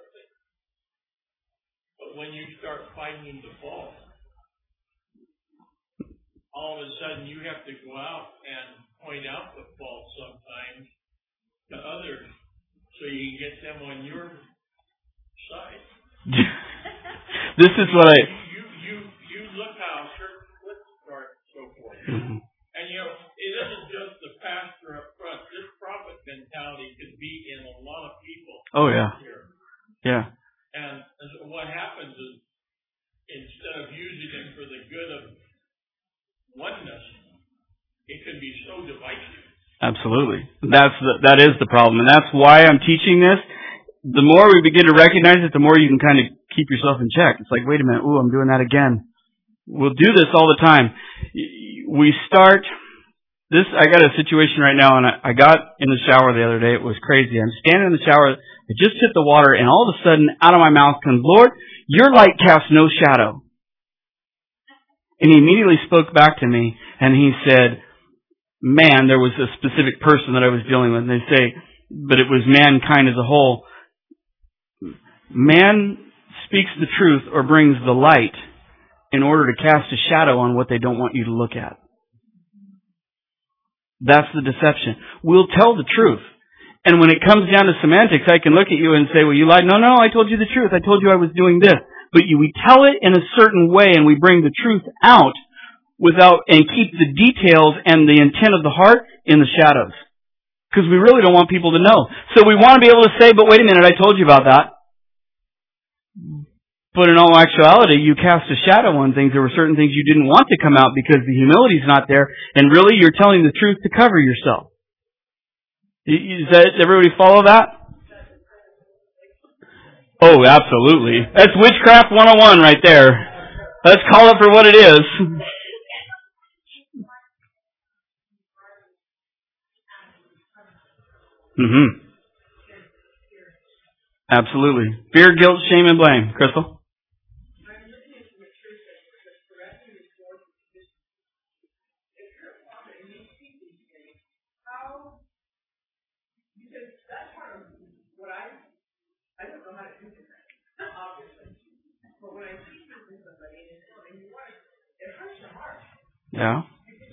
But when you start finding the fault, all of a sudden you have to go out and point out the fault sometimes to others so you can get them on your side. This is what I... You, you, you look how certain splits start and so forth. Mm-hmm. And you know, it isn't just the pastor up front. This prophet mentality could be in a lot of people. Oh, yeah. Here. Yeah. And, and so what happens is, instead of using it for the good of oneness, it can be so divisive. Absolutely. That's the, that is the problem. And that's why I'm teaching this. The more we begin to recognize it, the more you can kind of keep yourself in check. It's like, wait a minute, ooh, I'm doing that again. We'll do this all the time. We start, this, I got a situation right now, and I, I got in the shower the other day. It was crazy. I'm standing in the shower. I just hit the water, and all of a sudden, out of my mouth comes, Lord, your light casts no shadow. And He immediately spoke back to me, and He said, man, there was a specific person that I was dealing with. And they say, but it was mankind as a whole. Man speaks the truth or brings the light in order to cast a shadow on what they don't want you to look at. That's the deception. We'll tell the truth. And when it comes down to semantics, I can look at you and say, well, you lied. No, no, I told you the truth. I told you I was doing this. But you, we tell it in a certain way, and we bring the truth out without, and keep the details and the intent of the heart in the shadows. Because we really don't want people to know. So we want to be able to say, but wait a minute, I told you about that. But in all actuality, you cast a shadow on things. There were certain things you didn't want to come out because the humility's not there. And really, you're telling the truth to cover yourself. Does that, everybody follow that? Oh, absolutely. That's witchcraft one oh one right there. Let's call it for what it is. Mm-hmm. Absolutely. Fear, guilt, shame, and blame. Crystal? Yeah.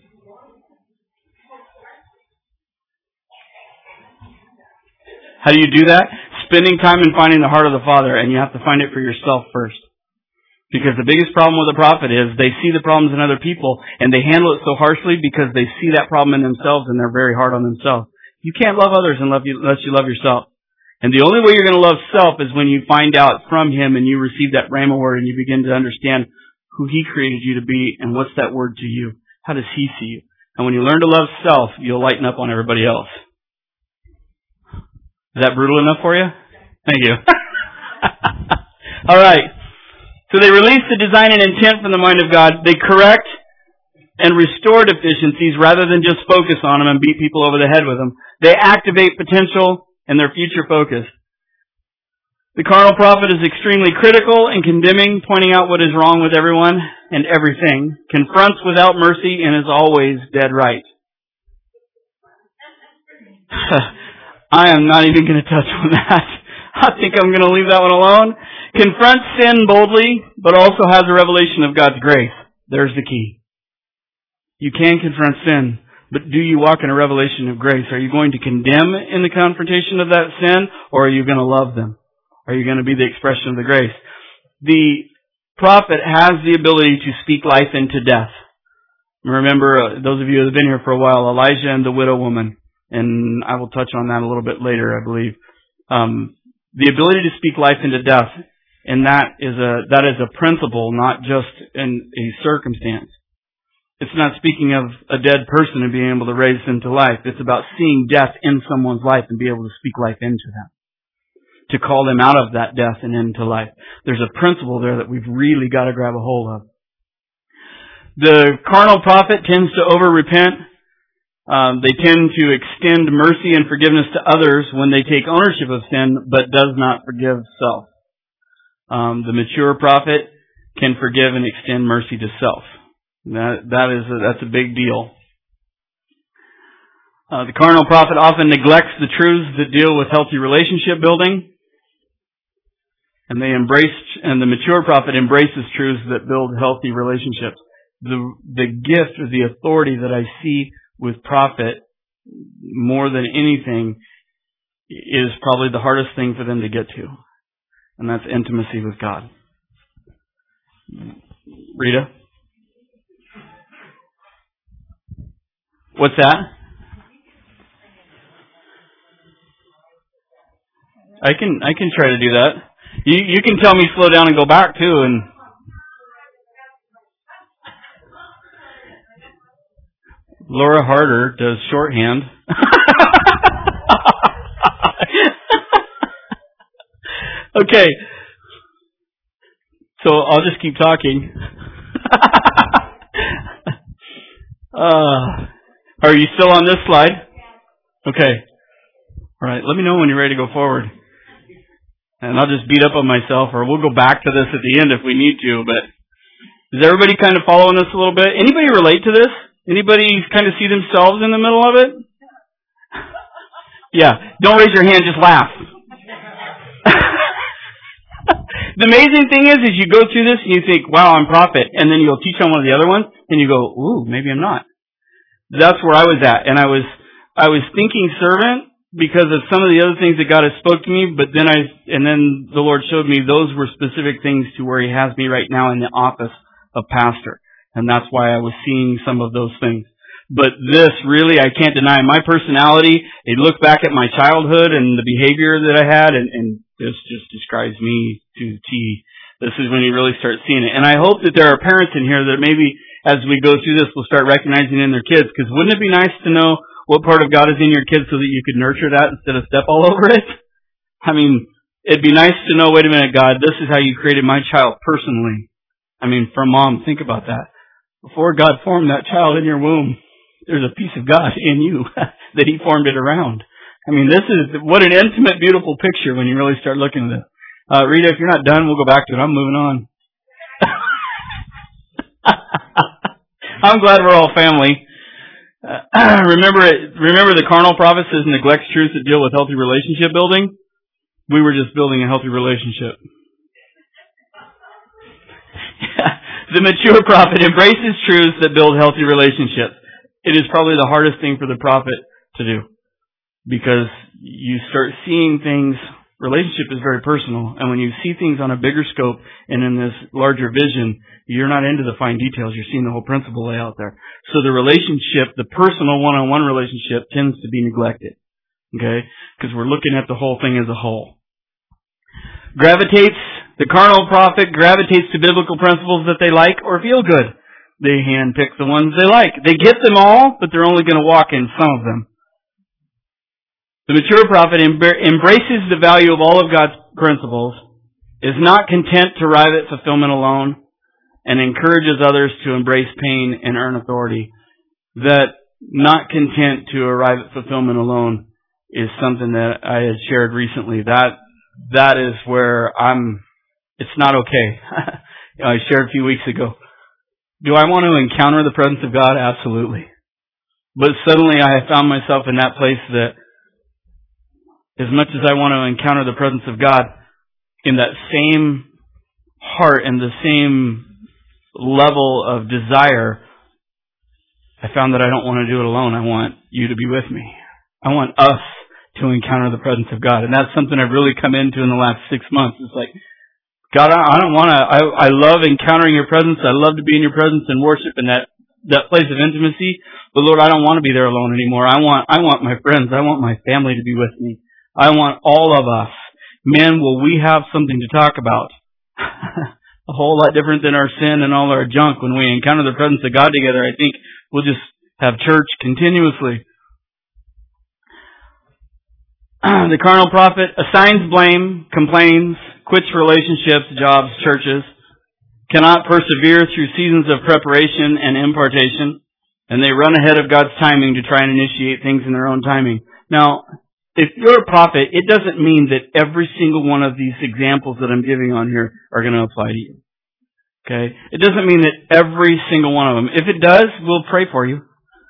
How do you do that? Spending time and finding the heart of the Father, and you have to find it for yourself first. Because the biggest problem with a prophet is they see the problems in other people, and they handle it so harshly because they see that problem in themselves, and they're very hard on themselves. You can't love others unless you, unless you love yourself. And the only way you're going to love self is when you find out from Him and you receive that Rhema word and you begin to understand who He created you to be and what's that word to you. How does He see you? And when you learn to love self, you'll lighten up on everybody else. Is that brutal enough for you? Thank you. All right. So they release the design and intent from the mind of God. They correct and restore deficiencies rather than just focus on them and beat people over the head with them. They activate potential and their future focus. The carnal prophet is extremely critical and condemning, pointing out what is wrong with everyone and everything, confronts without mercy, and is always dead right. I am not even going to touch on that. I think I'm going to leave that one alone. Confront sin boldly, but also has a revelation of God's grace. There's the key. You can confront sin, but do you walk in a revelation of grace? Are you going to condemn in the confrontation of that sin, or are you going to love them? Are you going to be the expression of the grace? The prophet has the ability to speak life into death. Remember, uh, those of you who have been here for a while, Elijah and the widow woman, and I will touch on that a little bit later, I believe. Um, the ability to speak life into death, and that is a that is a principle, not just in a circumstance. It's not speaking of a dead person and being able to raise them to life. It's about seeing death in someone's life and be able to speak life into them, to call them out of that death and into life. There's a principle there that we've really got to grab a hold of. The carnal prophet tends to over-repent. Um, they tend to extend mercy and forgiveness to others when they take ownership of sin, but does not forgive self. Um, the mature prophet can forgive and extend mercy to self. That that is a, that's a big deal. Uh, the carnal prophet often neglects the truths that deal with healthy relationship building, and they embrace and the mature prophet embraces truths that build healthy relationships. The the gift or the authority that I see with prophet more than anything is probably the hardest thing for them to get to, and that's intimacy with God. Rita? What's that? I can I can try to do that. You you can tell me slow down and go back too, and Laura Harder does shorthand. Okay. So I'll just keep talking. uh Are you still on this slide? Okay. All right. Let me know when you're ready to go forward. And I'll just beat up on myself, or we'll go back to this at the end if we need to. But is everybody kind of following us a little bit? Anybody relate to this? Anybody kind of see themselves in the middle of it? Yeah. Don't raise your hand. Just laugh. The amazing thing is, is you go through this and you think, wow, I'm prophet. And then you'll teach on one of the other ones, and you go, ooh, maybe I'm not. That's where I was at, and I was I was thinking servant because of some of the other things that God has spoke to me, but then I and then the Lord showed me those were specific things to where He has me right now in the office of pastor, and that's why I was seeing some of those things. But this really, I can't deny my personality. I look back at my childhood and the behavior that I had, and, and this just describes me to the T. This is when you really start seeing it, and I hope that there are parents in here that maybe, as we go through this, we'll start recognizing in their kids. Because wouldn't it be nice to know what part of God is in your kids so that you could nurture that instead of step all over it? I mean, it'd be nice to know, wait a minute, God, this is how you created my child personally. I mean, from mom, think about that. Before God formed that child in your womb, there's a piece of God in you that He formed it around. I mean, this is, what an intimate, beautiful picture when you really start looking at it. Uh, Rita, if you're not done, we'll go back to it. I'm moving on. I'm glad we're all family. Uh, remember it, remember the carnal prophet says neglects truths that deal with healthy relationship building? We were just building a healthy relationship. The mature prophet embraces truths that build healthy relationships. It is probably the hardest thing for the prophet to do, because you start seeing things. Relationship is very personal, and when you see things on a bigger scope and in this larger vision, you're not into the fine details. You're seeing the whole principle lay out there. So the relationship, the personal one-on-one relationship, tends to be neglected. Okay? Because we're looking at the whole thing as a whole. Gravitates, the carnal prophet gravitates to biblical principles that they like or feel good. They handpick the ones they like. They get them all, but they're only going to walk in some of them. The mature prophet embraces the value of all of God's principles, is not content to arrive at fulfillment alone, and encourages others to embrace pain and earn authority. That not content to arrive at fulfillment alone is something that I had shared recently. That that is where I'm, it's not okay. I shared a few weeks ago. Do I want to encounter the presence of God? Absolutely. But suddenly I found myself in that place that as much as I want to encounter the presence of God in that same heart and the same level of desire, I found that I don't want to do it alone. I want you to be with me. I want us to encounter the presence of God. And that's something I've really come into in the last six months. It's like, God, I don't want to, I, I love encountering your presence. I love to be in your presence and worship in that, that place of intimacy. But Lord, I don't want to be there alone anymore. I want, I want my friends. I want my family to be with me. I want all of us. Man, will we have something to talk about? A whole lot different than our sin and all our junk. When we encounter the presence of God together, I think we'll just have church continuously. The carnal prophet assigns blame, complains, quits relationships, jobs, churches, cannot persevere through seasons of preparation and impartation, and they run ahead of God's timing to try and initiate things in their own timing. Now, if you're a prophet, it doesn't mean that every single one of these examples that I'm giving on here are going to apply to you. Okay? It doesn't mean that every single one of them. If it does, we'll pray for you.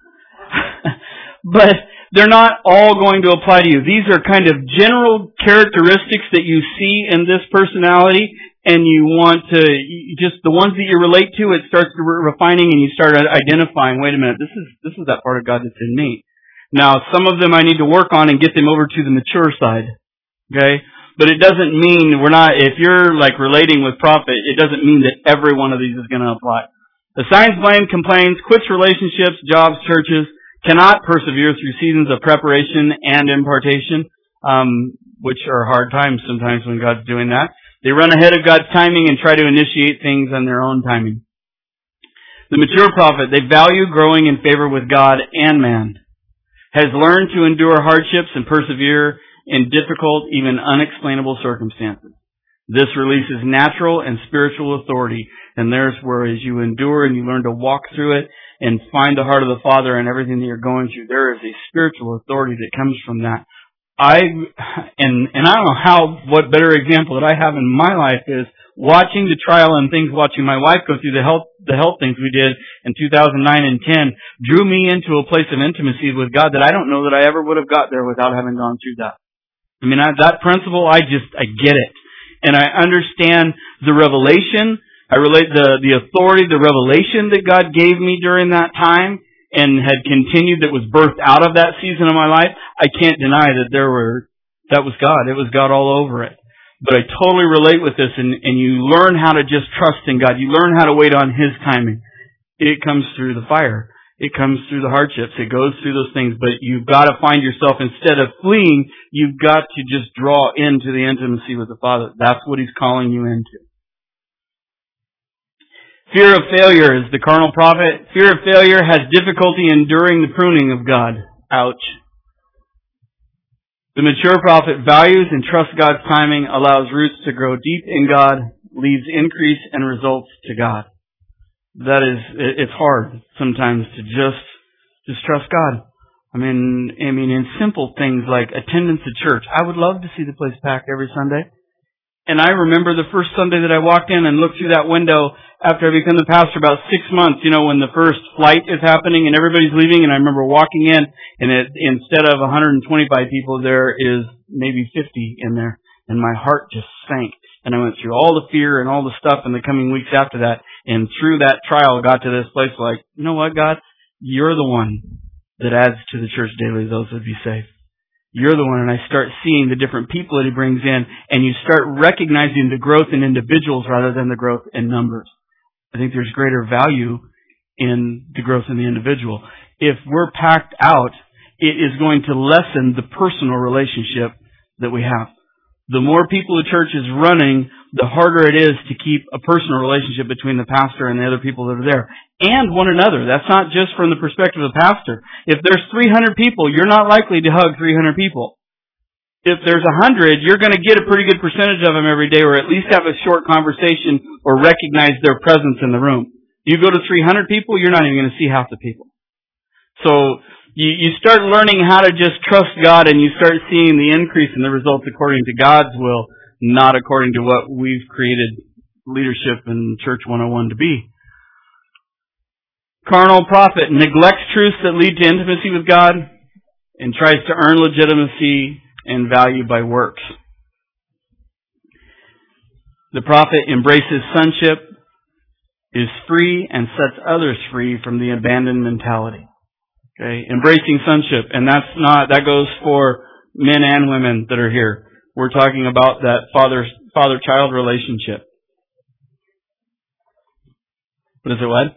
But they're not all going to apply to you. These are kind of general characteristics that you see in this personality, and you want to, just the ones that you relate to, it starts refining and you start identifying, wait a minute, this is, this is that part of God that's in me. Now, some of them I need to work on and get them over to the mature side. Okay? But it doesn't mean we're not, if you're like relating with prophet, it doesn't mean that every one of these is going to apply. Assigns blame, complains, quits relationships, jobs, churches, cannot persevere through seasons of preparation and impartation, um, which are hard times sometimes when God's doing that. They run ahead of God's timing and try to initiate things on their own timing. The mature prophet, they value growing in favor with God and man, has learned to endure hardships and persevere in difficult, even unexplainable circumstances. This releases natural and spiritual authority, and there's where as you endure and you learn to walk through it and find the heart of the Father and everything that you're going through, there is a spiritual authority that comes from that. I, and, and I don't know how, what better example that I have in my life is watching the trial and things, watching my wife go through the health, the health things we did in two thousand nine and ten drew me into a place of intimacy with God that I don't know that I ever would have got there without having gone through that. I mean, I, that principle, I just, I get it. And I understand the revelation. I relate the, the authority, the revelation that God gave me during that time and had continued that was birthed out of that season of my life. I can't deny that there were, that was God. It was God all over it. But I totally relate with this, and, and you learn how to just trust in God. You learn how to wait on His timing. It comes through the fire. It comes through the hardships. It goes through those things. But you've got to find yourself, instead of fleeing, you've got to just draw into the intimacy with the Father. That's what He's calling you into. Fear of failure is the carnal prophet. Fear of failure has difficulty enduring the pruning of God. Ouch. The mature prophet values and trusts God's timing, allows roots to grow deep in God, leaves increase and results to God. That is, it's hard sometimes to just, just trust God. I mean, I mean, in simple things like attendance at church. I would love to see the place packed every Sunday. And I remember the first Sunday that I walked in and looked through that window after I became the pastor, about six months, you know, when the first flight is happening and everybody's leaving, and I remember walking in, and it, instead of one hundred twenty-five people, there is maybe fifty in there, and my heart just sank. And I went through all the fear and all the stuff in the coming weeks after that, and through that trial got to this place like, you know what, God? You're the one that adds to the church daily those that be saved. You're the one, and I start seeing the different people that He brings in, and you start recognizing the growth in individuals rather than the growth in numbers. I think there's greater value in the growth in the individual. If we're packed out, it is going to lessen the personal relationship that we have. The more people the church is running, the harder it is to keep a personal relationship between the pastor and the other people that are there. And one another. That's not just from the perspective of the pastor. If there's three hundred people, you're not likely to hug three hundred people. If there's one hundred, you're going to get a pretty good percentage of them every day, or at least have a short conversation or recognize their presence in the room. You go to three hundred people, you're not even going to see half the people. So you, you start learning how to just trust God, and you start seeing the increase in the results according to God's will, not according to what we've created leadership in Church one oh one to be. Carnal prophet neglects truths that lead to intimacy with God and tries to earn legitimacy and value by works. The prophet embraces sonship, is free, and sets others free from the abandoned mentality. Okay, embracing sonship, and that's not, that goes for men and women that are here. We're talking about that father, father-child relationship. What is it, what?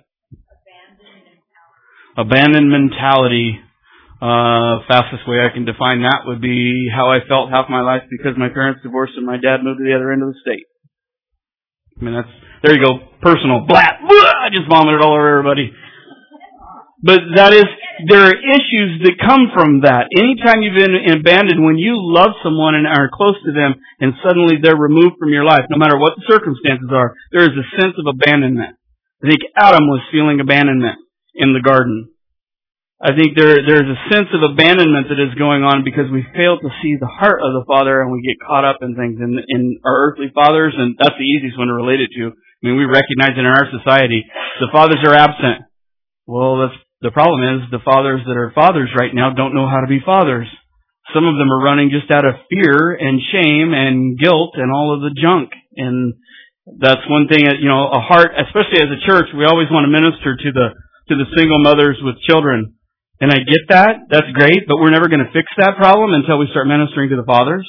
Abandoned mentality. Uh, fastest way I can define that would be how I felt half my life because my parents divorced and my dad moved to the other end of the state. I mean, that's, there you go, personal. Blat! I just vomited all over everybody. But that is, there are issues that come from that. Anytime you've been abandoned, when you love someone and are close to them, and suddenly they're removed from your life, no matter what the circumstances are, there is a sense of abandonment. I think Adam was feeling abandonment in the garden. I think there there's a sense of abandonment that is going on because we fail to see the heart of the Father and we get caught up in things in, in our earthly fathers, and that's the easiest one to relate it to. I mean, we recognize in our society the fathers are absent. Well, that's, the problem is the fathers that are fathers right now don't know how to be fathers. Some of them are running just out of fear and shame and guilt and all of the junk. And that's one thing, you know, a heart, especially as a church, we always want to minister to the to the single mothers with children. And I get that. That's great. But we're never going to fix that problem until we start ministering to the fathers.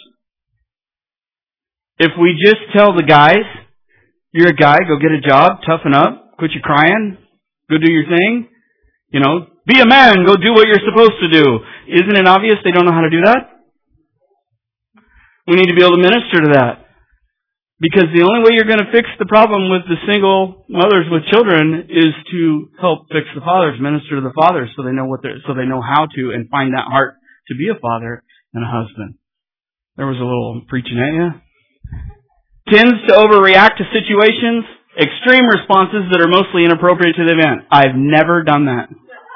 If we just tell the guys, you're a guy, go get a job, toughen up, quit your crying, go do your thing. You know, be a man, go do what you're supposed to do. Isn't it obvious they don't know how to do that? We need to be able to minister to that. Because the only way you're going to fix the problem with the single mothers with children is to help fix the fathers, minister to the fathers, so they know what they're, so they know how to and find that heart to be a father and a husband. There was a little preaching at you. Tends to overreact to situations, extreme responses that are mostly inappropriate to the event. I've never done that.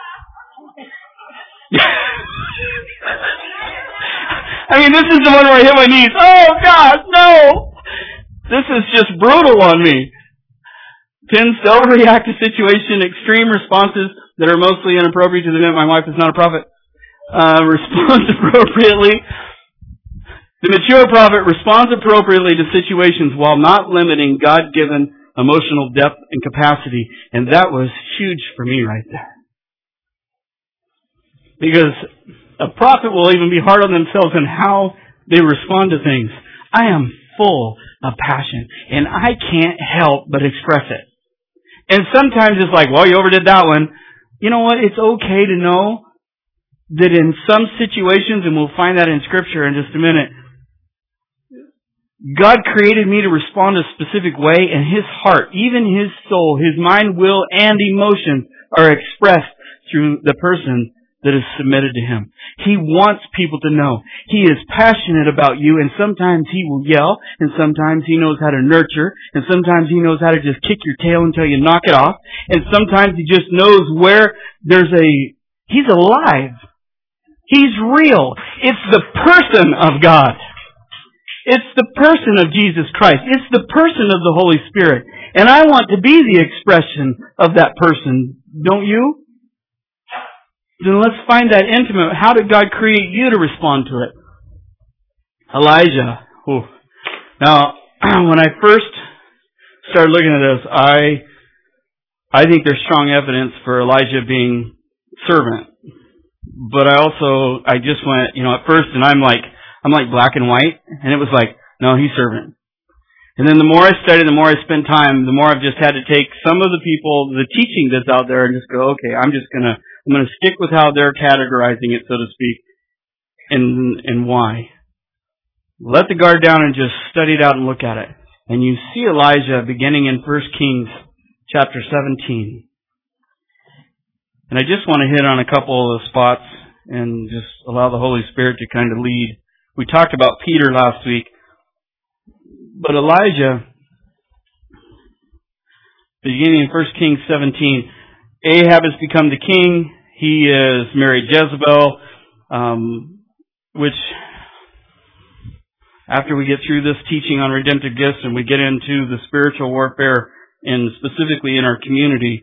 I mean, this is the one where I hit my knees. Oh God, no! This is just brutal on me. Tends to overreact to situation, extreme responses that are mostly inappropriate to the event. My wife is not a prophet. Uh, responds appropriately. The mature prophet responds appropriately to situations while not limiting God-given emotional depth and capacity. And that was huge for me right there. Because a prophet will even be hard on themselves in how they respond to things. I am full of passion, and I can't help but express it. And sometimes it's like, well, you overdid that one. You know what? It's okay to know that in some situations, and we'll find that in Scripture in just a minute, God created me to respond a specific way, and His heart, even His soul, His mind, will, and emotions are expressed through the person that is submitted to Him. He wants people to know He is passionate about you, and sometimes He will yell, and sometimes He knows how to nurture, and sometimes He knows how to just kick your tail until you knock it off, and sometimes He just knows where there's a, He's alive. He's real. It's the person of God. It's the person of Jesus Christ. It's the person of the Holy Spirit. And I want to be the expression of that person. Don't you? Then let's find that intimate. How did God create you to respond to it? Elijah. Ooh. Now, when I first started looking at this, I I think there's strong evidence for Elijah being servant. But I also, I just went, you know, at first, and I'm like, I'm like black and white, and it was like, no, he's servant. And then the more I studied, the more I spent time, the more I've just had to take some of the people, the teaching that's out there, and just go, okay, I'm just gonna, I'm gonna stick with how they're categorizing it, so to speak, and and why. Let the guard down and just study it out and look at it. And you see Elijah beginning in First Kings chapter seventeen. And I just want to hit on a couple of the spots and just allow the Holy Spirit to kind of lead. We talked about Peter last week. But Elijah, beginning in First Kings seventeen, Ahab has become the king. He has married Jezebel, um, which, after we get through this teaching on redemptive gifts and we get into the spiritual warfare, and specifically in our community,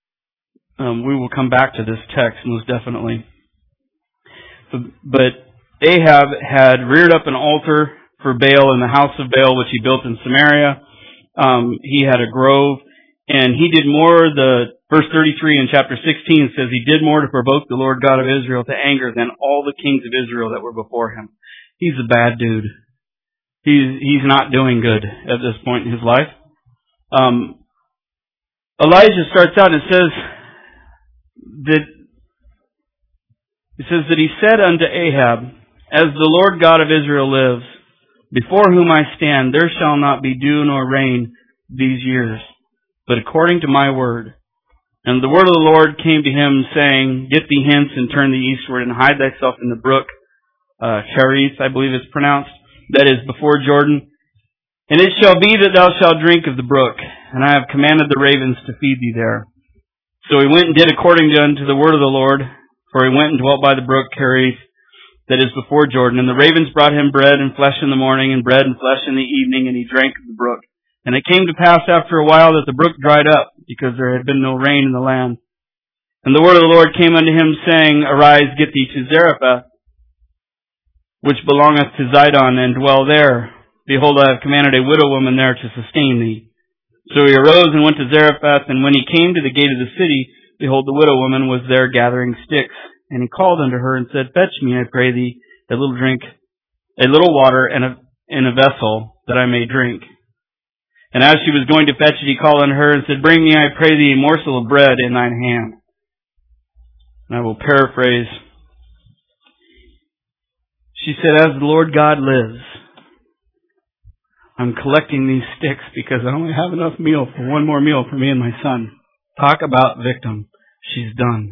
um, we will come back to this text most definitely. But, but Ahab had reared up an altar for Baal in the house of Baal, which he built in Samaria. Um, he had a grove, and he did more. The verse thirty-three in chapter sixteen says he did more to provoke the Lord God of Israel to anger than all the kings of Israel that were before him. He's a bad dude. He's he's not doing good at this point in his life. Um, Elijah starts out and it says that it says that he said unto Ahab, "As the Lord God of Israel lives, before whom I stand, there shall not be dew nor rain these years, but according to my word." And the word of the Lord came to him, saying, "Get thee hence, and turn thee eastward, and hide thyself in the brook, uh, Cherith, I believe it's pronounced, that is before Jordan. And it shall be that thou shalt drink of the brook, and I have commanded the ravens to feed thee there." So he went and did according to unto the word of the Lord, for he went and dwelt by the brook Cherith, that is before Jordan. And the ravens brought him bread and flesh in the morning, and bread and flesh in the evening, and he drank of the brook. And it came to pass after a while that the brook dried up, because there had been no rain in the land. And the word of the Lord came unto him, saying, "Arise, get thee to Zarephath, which belongeth to Zidon, and dwell there. Behold, I have commanded a widow woman there to sustain thee." So he arose and went to Zarephath, and when he came to the gate of the city, behold, the widow woman was there gathering sticks. And he called unto her and said, "Fetch me, I pray thee, a little drink, a little water in a, in a vessel, that I may drink." And as she was going to fetch it, he called unto her and said, "Bring me, I pray thee, a morsel of bread in thine hand." And I will paraphrase. She said, "As the Lord God lives, I'm collecting these sticks because I only have enough meal for one more meal for me and my son." Talk about victim. She's done.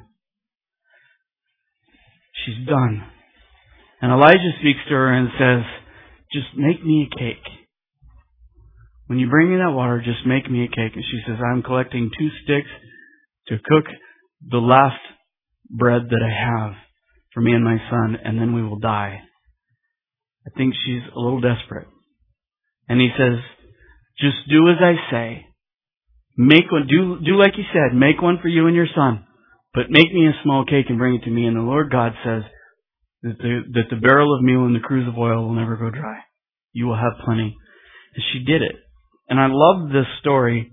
She's done. And Elijah speaks to her and says, "Just make me a cake. When you bring me that water, just make me a cake." And she says, "I'm collecting two sticks to cook the last bread that I have for me and my son, and then we will die." I think she's a little desperate. And he says, "Just do as I say. Make one, do, do like you said, make one for you and your son. But make me a small cake and bring it to me." And the Lord God says that the, that the barrel of meal and the cruse of oil will never go dry. You will have plenty. And she did it. And I love this story.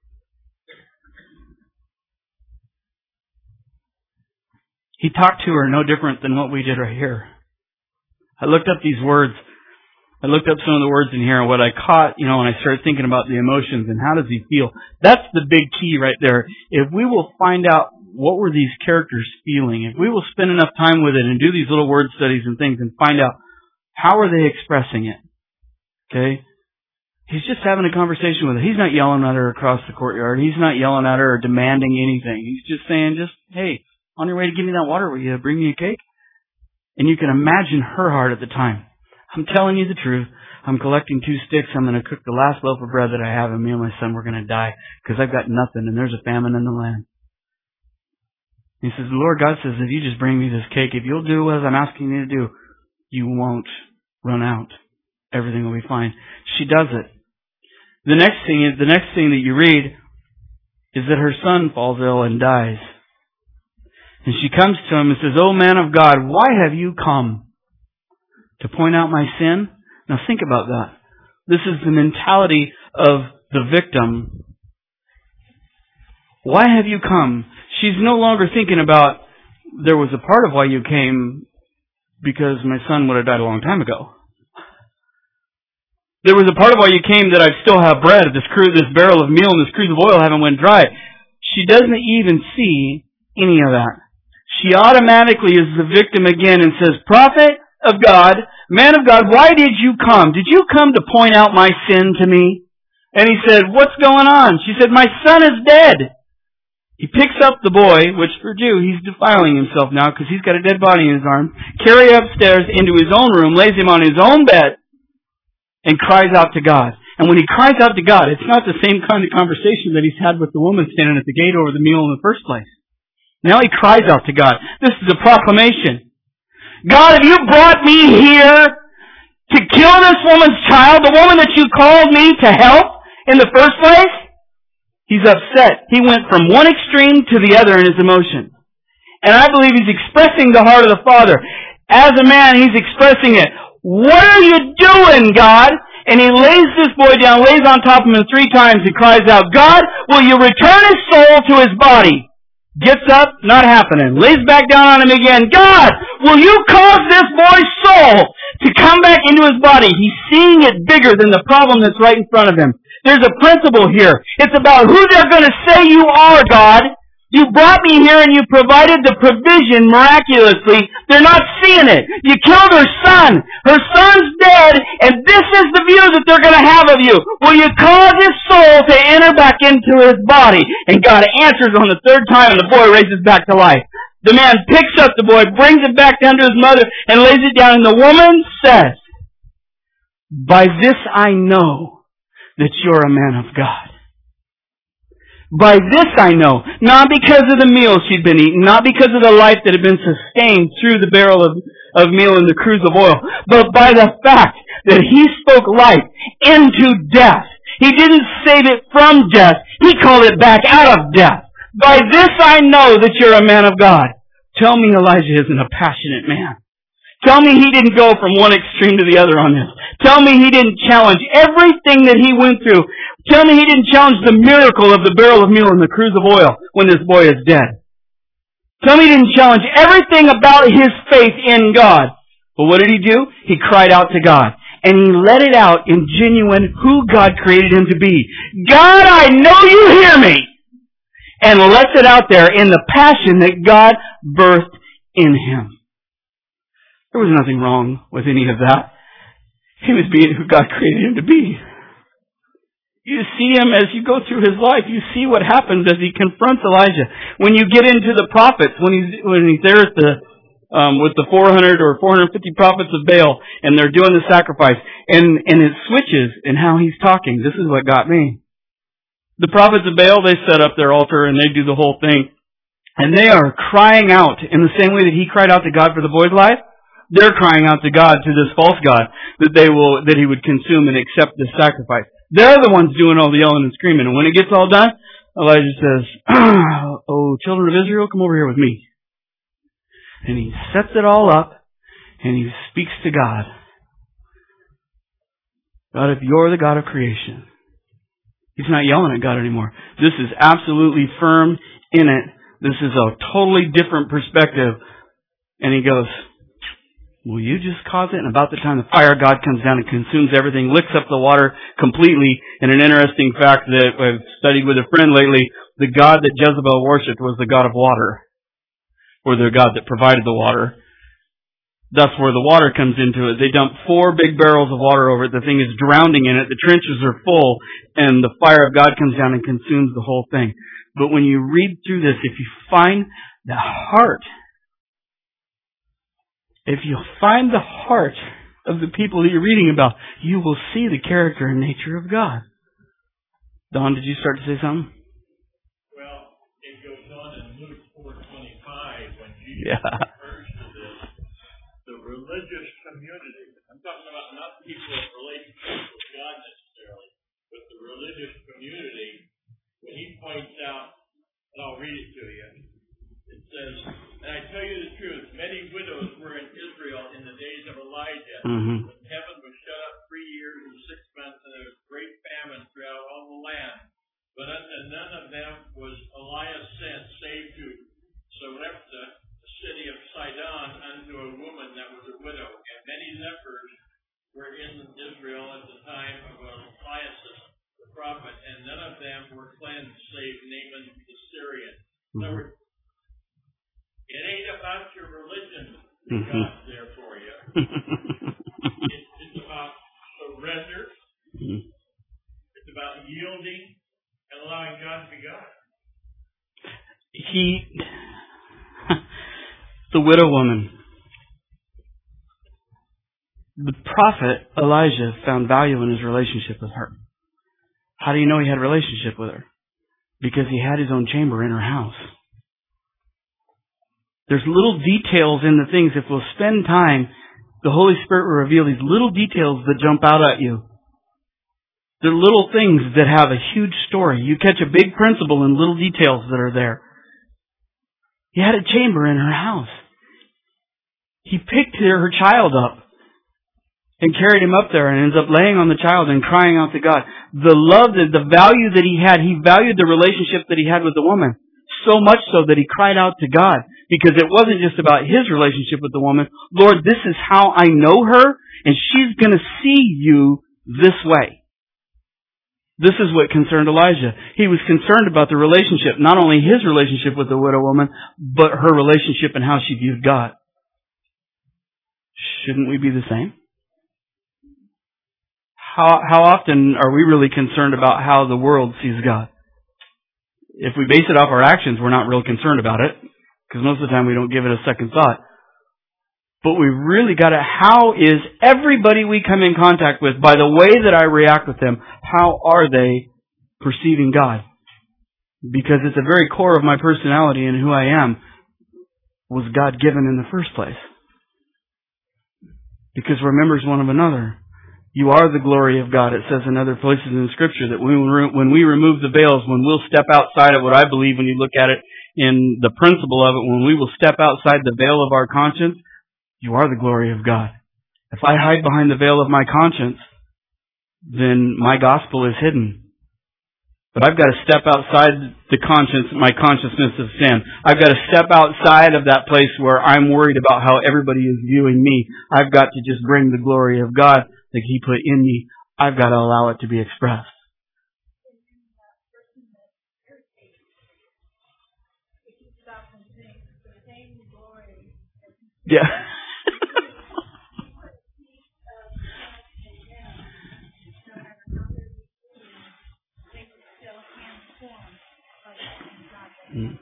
He talked to her no different than what we did right here. I looked up these words. I looked up some of the words in here, and what I caught, you know, when I started thinking about the emotions and how does he feel, that's the big key right there. If we will find out what were these characters feeling, if we will spend enough time with it and do these little word studies and things and find out how are they expressing it, okay? He's just having a conversation with her. He's not yelling at her across the courtyard. He's not yelling at her or demanding anything. He's just saying, just, "Hey, on your way to give me that water, will you bring me a cake?" And you can imagine her heart at the time. "I'm telling you the truth. I'm collecting two sticks. I'm going to cook the last loaf of bread that I have, and me and my son, we're going to die because I've got nothing, and there's a famine in the land." He says, "The Lord God says, if you just bring me this cake, if you'll do as I'm asking you to do, you won't run out. Everything will be fine." She does it. The next thing is, the next thing that you read is that her son falls ill and dies. And she comes to him and says, "O man of God, why have you come? To point out my sin?" Now think about that. This is the mentality of the victim. Why have you come? She's no longer thinking about, there was a part of why you came because my son would have died a long time ago. There was a part of why you came that I still have bread, this cru- this barrel of meal and this cruse of oil haven't went dry. She doesn't even see any of that. She automatically is the victim again and says, "Prophet of God, man of God, why did you come? Did you come to point out my sin to me?" And he said, "What's going on?" She said, "My son is dead." He picks up the boy, which for Jew, he's defiling himself now because he's got a dead body in his arms, carries him upstairs into his own room, lays him on his own bed, and cries out to God. And when he cries out to God, it's not the same kind of conversation that he's had with the woman standing at the gate over the meal in the first place. Now he cries out to God. This is a proclamation. "God, have you brought me here to kill this woman's child, the woman that you called me to help in the first place?" He's upset. He went from one extreme to the other in his emotion. And I believe he's expressing the heart of the Father. As a man, he's expressing it. What are you doing, God? And he lays this boy down, lays on top of him three times and cries out, God, will you return his soul to his body? Gets up, not happening. Lays back down on him again. God, will you cause this boy's soul to come back into his body? He's seeing it bigger than the problem that's right in front of him. There's a principle here. It's about who they're going to say you are, God. You brought me here and you provided the provision miraculously. They're not seeing it. You killed her son. Her son's dead, and this is the view that they're going to have of you. Will you cause his soul to enter back into his body? And God answers on the third time, and the boy raises back to life. The man picks up the boy, brings it back down to his mother, and lays it down. And the woman says, by this I know that you're a man of God. By this I know, not because of the meal she'd been eating, not because of the life that had been sustained through the barrel of, of meal and the cruse of oil, but by the fact that he spoke life into death. He didn't save it from death. He called it back out of death. By this I know that you're a man of God. Tell me Elijah isn't a passionate man. Tell me he didn't go from one extreme to the other on this. Tell me he didn't challenge everything that he went through. Tell me he didn't challenge the miracle of the barrel of meal and the cruse of oil when this boy is dead. Tell me he didn't challenge everything about his faith in God. But what did he do? He cried out to God. And he let it out in genuine who God created him to be. God, I know you hear me. And lets it out there in the passion that God birthed in him. There was nothing wrong with any of that. He was being who God created him to be. You see him as you go through his life. You see what happens as he confronts Elijah. When you get into the prophets, when he's when he's there at the um, with the four hundred or four hundred fifty prophets of Baal, and they're doing the sacrifice, and and it switches in how he's talking. This is what got me. The prophets of Baal, they set up their altar and they do the whole thing, and they are crying out in the same way that he cried out to God for the boy's life. They're crying out to God, to this false God, that they will, that he would consume and accept this sacrifice. They're the ones doing all the yelling and screaming. And when it gets all done, Elijah says, oh, children of Israel, come over here with me. And he sets it all up, and he speaks to God. God, if you're the God of creation. He's not yelling at God anymore. This is absolutely firm in it. This is a totally different perspective. And he goes, will you just cause it? And about the time the fire of God comes down and consumes everything, licks up the water completely. And an interesting fact that I've studied with a friend lately, the God that Jezebel worshipped was the God of water, or the God that provided the water. That's where the water comes into it. They dump four big barrels of water over it. The thing is drowning in it. The trenches are full, and the fire of God comes down and consumes the whole thing. But when you read through this, if you find the heart If you find the heart of the people that you're reading about, you will see the character and nature of God. Don, did you start to say something? Well, it goes on in Luke four twenty-five when Jesus Yeah. refers to this. The religious community. I'm talking about not people in relationship with God necessarily, but the religious community. When he points out, and I'll read it to you. It says, and I tell you the truth, many widows were in Israel in the days of Elijah, Mm-hmm. when heaven was shut up three years and six months, and there was great famine throughout all the land. But unto none of them was Elias sent, save to Sarepta, the city of Sidon, unto a woman that was a widow. And many lepers were in Israel at the time of Elias the prophet, and none of them were cleansed, save Naaman the Syrian. In other words, it ain't about your religion that Mm-hmm. God's there for you. it's, it's about surrender. Mm-hmm. It's about yielding and allowing God to be God. He, the widow woman, the prophet Elijah found value in his relationship with her. How do you know he had a relationship with her? Because he had his own chamber in her house. There's little details in the things. If we'll spend time, the Holy Spirit will reveal these little details that jump out at you. They're little things that have a huge story. You catch a big principle in little details that are there. He had a chamber in her house. He picked her, her child up and carried him up there and ends up laying on the child and crying out to God. The love, the, the value that he had, he valued the relationship that he had with the woman. So much so that he cried out to God. Because it wasn't just about his relationship with the woman. Lord, this is how I know her, and she's going to see you this way. This is what concerned Elijah. He was concerned about the relationship, not only his relationship with the widow woman, but her relationship and how she viewed God. Shouldn't we be the same? How, how often are we really concerned about how the world sees God? If we base it off our actions, we're not real concerned about it, because most of the time we don't give it a second thought. But we really got to, how is everybody we come in contact with, by the way that I react with them, how are they perceiving God? Because at the very core of my personality and who I am was God given in the first place. Because we're members one of another. You are the glory of God. It says in other places in Scripture that when we remove the veils, when we'll step outside of what I believe when you look at it in the principle of it, when we will step outside the veil of our conscience, you are the glory of God. If I hide behind the veil of my conscience, then my gospel is hidden. But I've got to step outside the conscience, my consciousness of sin. I've got to step outside of that place where I'm worried about how everybody is viewing me. I've got to just bring the glory of God that He put in me. I've got to allow it to be expressed. Yeah. Mm.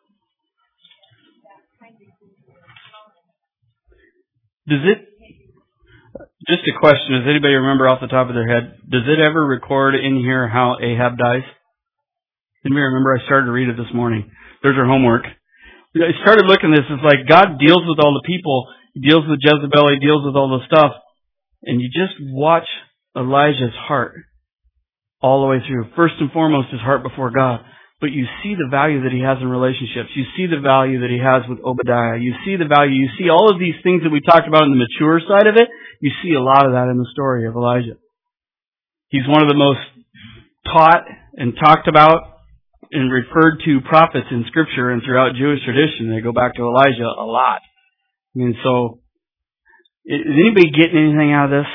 Does it, just a question, does anybody remember off the top of their head, does it ever record in here how Ahab dies? Anybody remember? I started to read it this morning. There's our homework. I started looking at this, it's like God deals with all the people, He deals with Jezebel, He deals with all the stuff, and you just watch Elijah's heart all the way through. First and foremost, his heart before God. But you see the value that he has in relationships. You see the value that he has with Obadiah. You see the value. You see all of these things that we talked about in the mature side of it. You see a lot of that in the story of Elijah. He's one of the most taught and talked about and referred to prophets in Scripture and throughout Jewish tradition. They go back to Elijah a lot. I mean, so, is anybody getting anything out of this?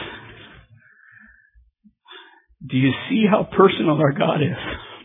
Do you see how personal our God is?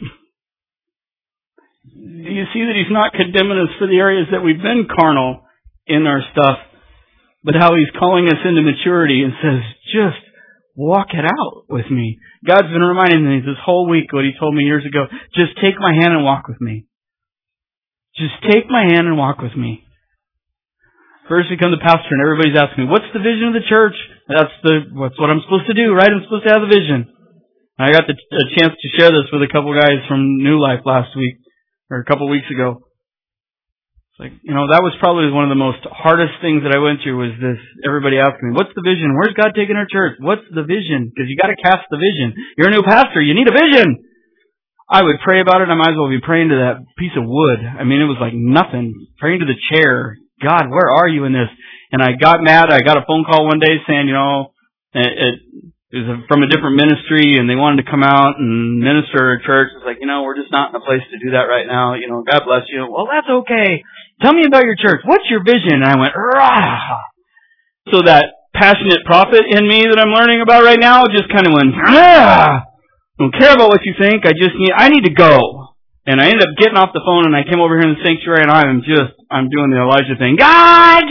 Do you see that He's not condemning us for the areas that we've been carnal in our stuff, but how He's calling us into maturity and says, just walk it out with me. God's been reminding me this whole week what He told me years ago. Just take my hand and walk with me. Just take my hand and walk with me. First become the pastor and everybody's asking me, what's the vision of the church? That's the, what's what I'm supposed to do, right? I'm supposed to have the vision. I got the, a chance to share this with a couple guys from New Life last week. Or a couple of weeks ago. It's like, you know, that was probably one of the most hardest things that I went through was this, everybody asking me, what's the vision? Where's God taking our church? What's the vision? Because you got to cast the vision. You're a new pastor. You need a vision. I would pray about it. I might as well be praying to that piece of wood. I mean, it was like nothing. Praying to the chair. God, where are you in this? And I got mad. I got a phone call one day saying, you know, it, it It was from a different ministry, and they wanted to come out and minister at church. It's like, you know, we're just not in a place to do that right now. You know, God bless you. Well, that's okay. Tell me about your church. What's your vision? And I went, rah. So that passionate prophet in me that I'm learning about right now just kind of went, rah. Don't care about what you think. I just need, I need to go. And I ended up getting off the phone, and I came over here in the sanctuary, and I'm just, I'm doing the Elijah thing. God!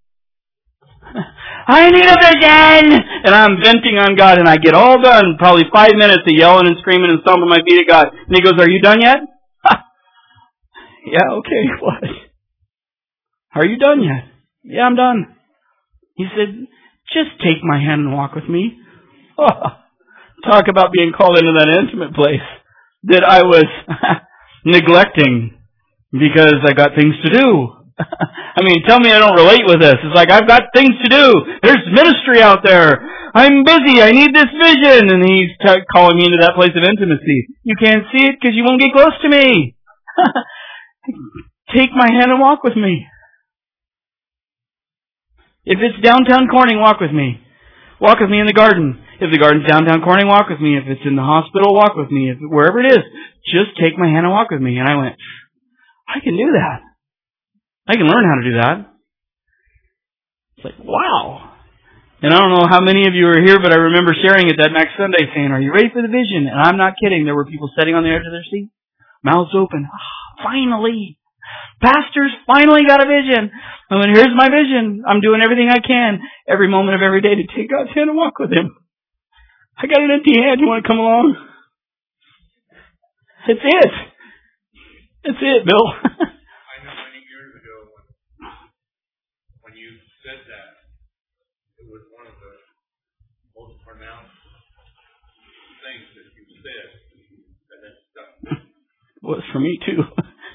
I need a vision! And I'm venting on God, and I get all done, probably five minutes of yelling and screaming and stomping my feet at God. And He goes, are you done yet? Yeah, okay, what? Are you done yet? Yeah, I'm done. He said, just take my hand and walk with me. Oh, talk about being called into that intimate place that I was neglecting because I got things to do. I mean, tell me I don't relate with this. It's like, I've got things to do. There's ministry out there. I'm busy. I need this vision. And He's t- calling me into that place of intimacy. You can't see it because you won't get close to me. Take my hand and walk with me. If it's downtown Corning, walk with me. Walk with me in the garden. If the garden's downtown Corning, walk with me. If it's in the hospital, walk with me. If wherever it is, just take my hand and walk with me. And I went, I can do that. I can learn how to do that. It's like, wow. And I don't know how many of you are here, but I remember sharing it that next Sunday saying, are you ready for the vision? And I'm not kidding. There were people sitting on the edge of their seat, mouths open. Oh, finally. Pastors finally got a vision. I mean, here's my vision. I'm doing everything I can every moment of every day to take God's hand and walk with Him. I got an empty hand. You want to come along? It's it. It's it, Bill. I know many years ago when, when you said that, it was one of the most pronounced things that you said, and it stuck. It was for me too.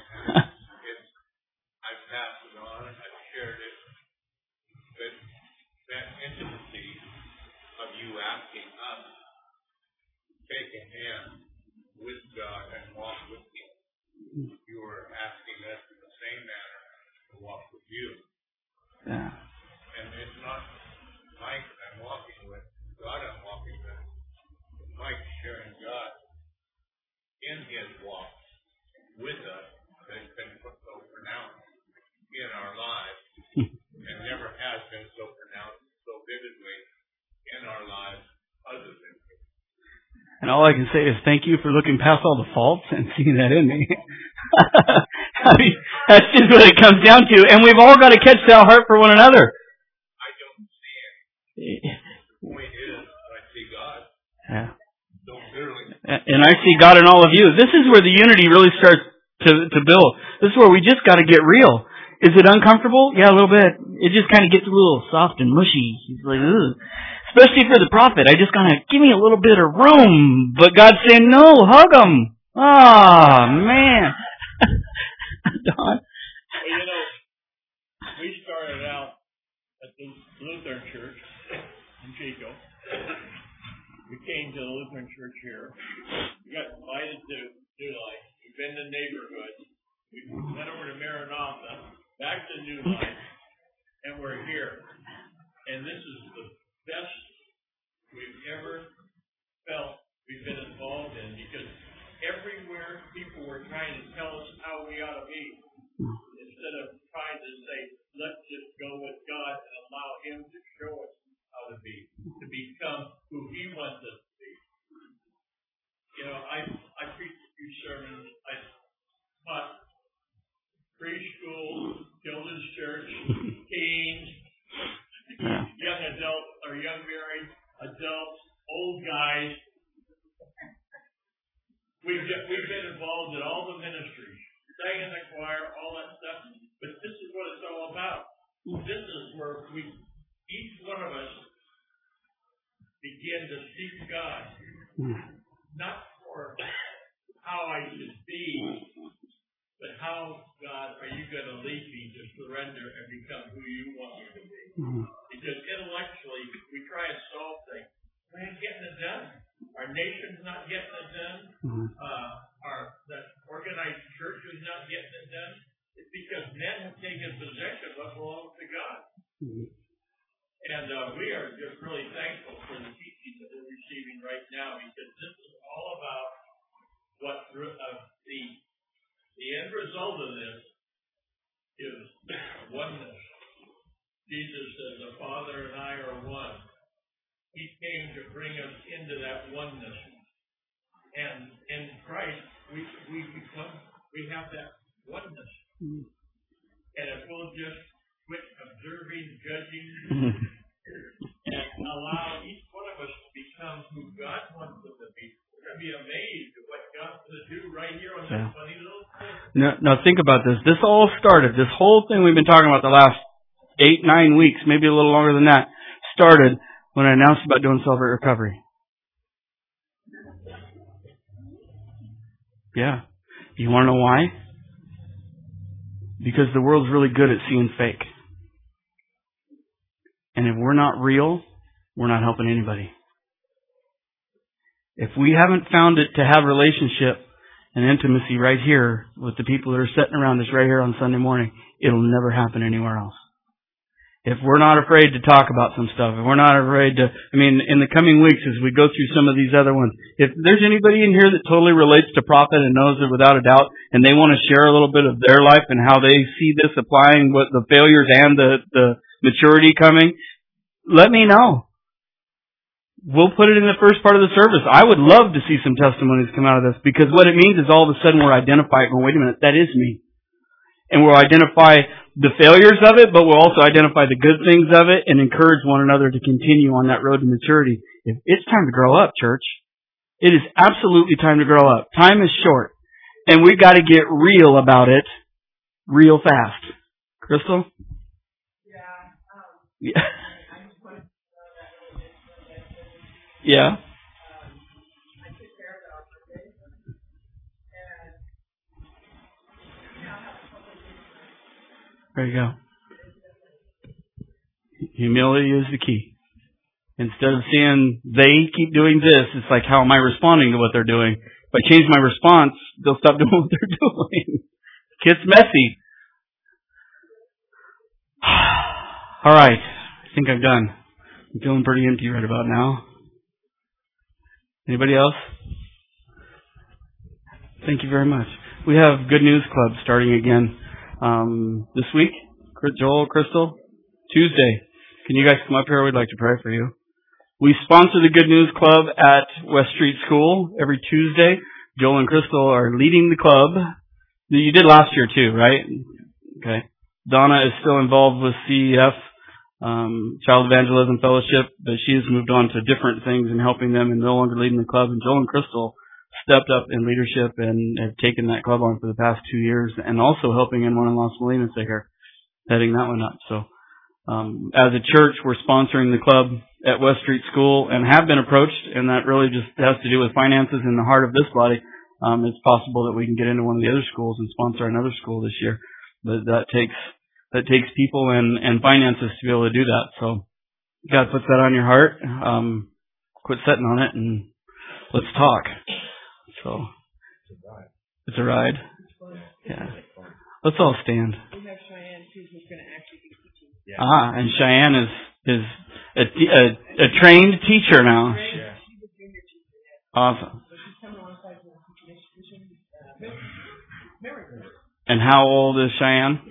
I've passed it on, I've shared it, but that intimacy of you asking us to take a hand with God and walk with Him, you were asking us in the same manner to walk with you. Yeah. And it's not Mike I'm walking with, God I'm walking with. Mike sharing God in His walk with us that's been put so pronounced in our lives and never has been so pronounced so vividly in our lives other than Him. And all I can say is thank you for looking past all the faults and seeing that in me. I mean, that's just what it comes down to. And we've all got to catch that heart for one another. I don't see it. The point is, I see God. Yeah. So clearly. And I see God in all of you. This is where the unity really starts to, to build. This is where we just got to get real. Is it uncomfortable? Yeah, a little bit. It just kind of gets a little soft and mushy. He's like, ugh. Especially for the prophet. I just kind of, give me a little bit of room. But God's saying, no, hug him. Ah, oh, man. Don? Well, you know, we started out at the Lutheran Church in Chico. We came to the Lutheran Church here. We got invited to New Life. We've been to neighborhoods. We went over to Maranatha, back to New Life, and we're here. And this is the best we've ever felt we've been involved in, because everywhere people were trying to tell us how we ought to be, instead of trying to say, let's just go with God and allow Him to show us how to be, to become who He wants us to be. You know, I I preached a few sermons. I taught preschool, children's church, teens, young adults or young married adults, old guys. We've we've been involved in all the ministries, sang in the choir, all that stuff. But this is what it's all about. This is where we, each one of us, begin to seek God, not for how I should be, but how, God, are you going to lead me to surrender and become who you want me to be? Because intellectually, we try and solve things. We ain't getting it done. Our nation's not getting it done. Uh, our the organized church is not getting it done. It's because men have taken possession of what belongs to God. And uh, we are just really thankful for the teaching that we're receiving right now, because this is all about what uh, the the end result of this is oneness. Jesus says, the Father and I are one. He came to bring us into that oneness. And in Christ, we we become, we have that oneness. Mm. And if we'll just quit observing, judging, and allow each one of us to become who God wants us to be, we're going to be amazed at what God's going to do right here on this yeah. funny little thing. Now, now think about this. This all started, this whole thing we've been talking about the last eight, nine weeks, maybe a little longer than that, started when I announced about doing Celebrate Recovery. Yeah. You want to know why? Because the world's really good at seeing fake. And if we're not real, we're not helping anybody. If we haven't found it to have relationship and intimacy right here with the people that are sitting around us right here on Sunday morning, it'll never happen anywhere else. If we're not afraid to talk about some stuff, if we're not afraid to, I mean, in the coming weeks as we go through some of these other ones, if there's anybody in here that totally relates to prophet and knows it without a doubt, and they want to share a little bit of their life and how they see this applying, what the failures and the, the maturity coming, let me know. We'll put it in the first part of the service. I would love to see some testimonies come out of this, because what it means is all of a sudden we're identifying, going, wait a minute, that is me. And we'll identify the failures of it, but we'll also identify the good things of it and encourage one another to continue on that road to maturity. If it's time to grow up, church. It is absolutely time to grow up. Time is short. And we've got to get real about it real fast. Crystal? Yeah. Um, Yeah. I just wanted to know that little bit. Yeah. Um, I took care of it on Monday. And now I have a couple of things. There you go. Humility is the key. Instead of seeing they keep doing this, it's like, how am I responding to what they're doing? If I change my response, they'll stop doing what they're doing. Gets messy. All right. I think I'm done. I'm feeling pretty empty right about now. Anybody else? Thank you very much. We have Good News Club starting again um, this week. Joel, Crystal, Tuesday. Can you guys come up here? We'd like to pray for you. We sponsor the Good News Club at West Street School every Tuesday. Joel and Crystal are leading the club. You did last year too, right? Okay. Donna is still involved with C E F, um, Child Evangelism Fellowship, but she has moved on to different things and helping them and no longer leading the club. And Joel and Crystal stepped up in leadership and have taken that club on for the past two years and also helping in one in Los Molinas here, heading that one up. So, um, as a church, we're sponsoring the club at West Street School and have been approached, and that really just has to do with finances in the heart of this body. Um, it's possible that we can get into one of the other schools and sponsor another school this year, but that takes that takes people and, and finances to be able to do that. So God puts that on your heart. Um, quit sitting on it and let's talk. So it's a ride. Yeah. Let's all stand. We have Cheyenne, too, who's going to actually be teaching. Yeah. Ah, and Cheyenne is is a, a, a trained teacher now. Yeah. She's a junior teacher, yeah. Awesome. So she's coming alongside the teaching institution. Uh, Mary. And how old is Cheyenne?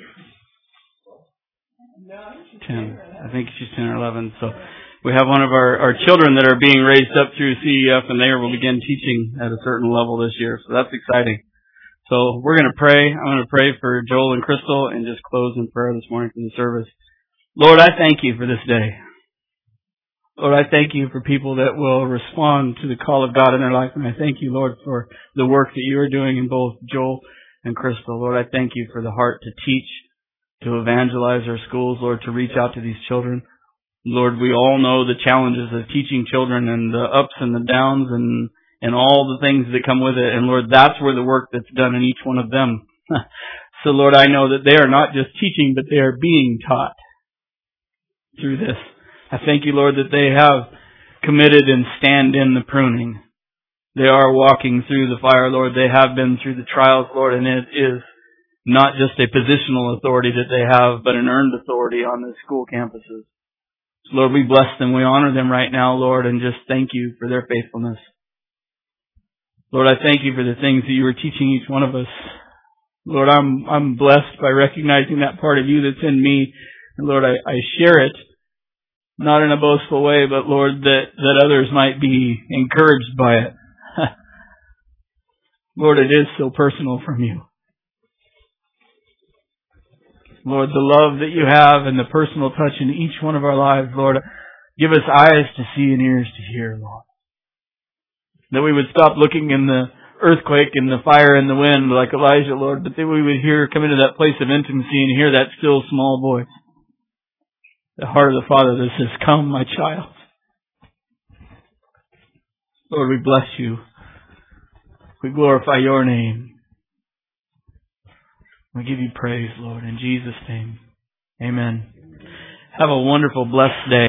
No, I think she's ten. ten. I think she's ten or eleven. So we have one of our, our children that are being raised up through C E F, and they will begin teaching at a certain level this year. So that's exciting. So we're going to pray. I'm going to pray for Joel and Crystal and just close in prayer this morning for the service. Lord, I thank you for this day. Lord, I thank you for people that will respond to the call of God in their life. And I thank you, Lord, for the work that you are doing in both Joel and Crystal. Lord, I thank you for the heart to teach, to evangelize our schools, Lord, to reach out to these children. Lord, we all know the challenges of teaching children and the ups and the downs and, and all the things that come with it. And Lord, that's where the work that's done in each one of them. So Lord, I know that they are not just teaching, but they are being taught through this. I thank you, Lord, that they have committed and stand in the pruning. They are walking through the fire, Lord. They have been through the trials, Lord, and it is not just a positional authority that they have, but an earned authority on the school campuses. So Lord, we bless them. We honor them right now, Lord, and just thank you for their faithfulness. Lord, I thank you for the things that you are teaching each one of us. Lord, I'm I'm blessed by recognizing that part of you that's in me. And Lord, I, I share it, not in a boastful way, but Lord, that, that others might be encouraged by it. Lord, it is so personal from you. Lord, the love that you have and the personal touch in each one of our lives, Lord, give us eyes to see and ears to hear, Lord. That we would stop looking in the earthquake and the fire and the wind like Elijah, Lord, but that we would hear, come into that place of intimacy and hear that still small voice. The heart of the Father that says, come, my child. Lord, we bless you. We glorify your name. We give you praise, Lord, in Jesus' name. Amen. Have a wonderful, blessed day.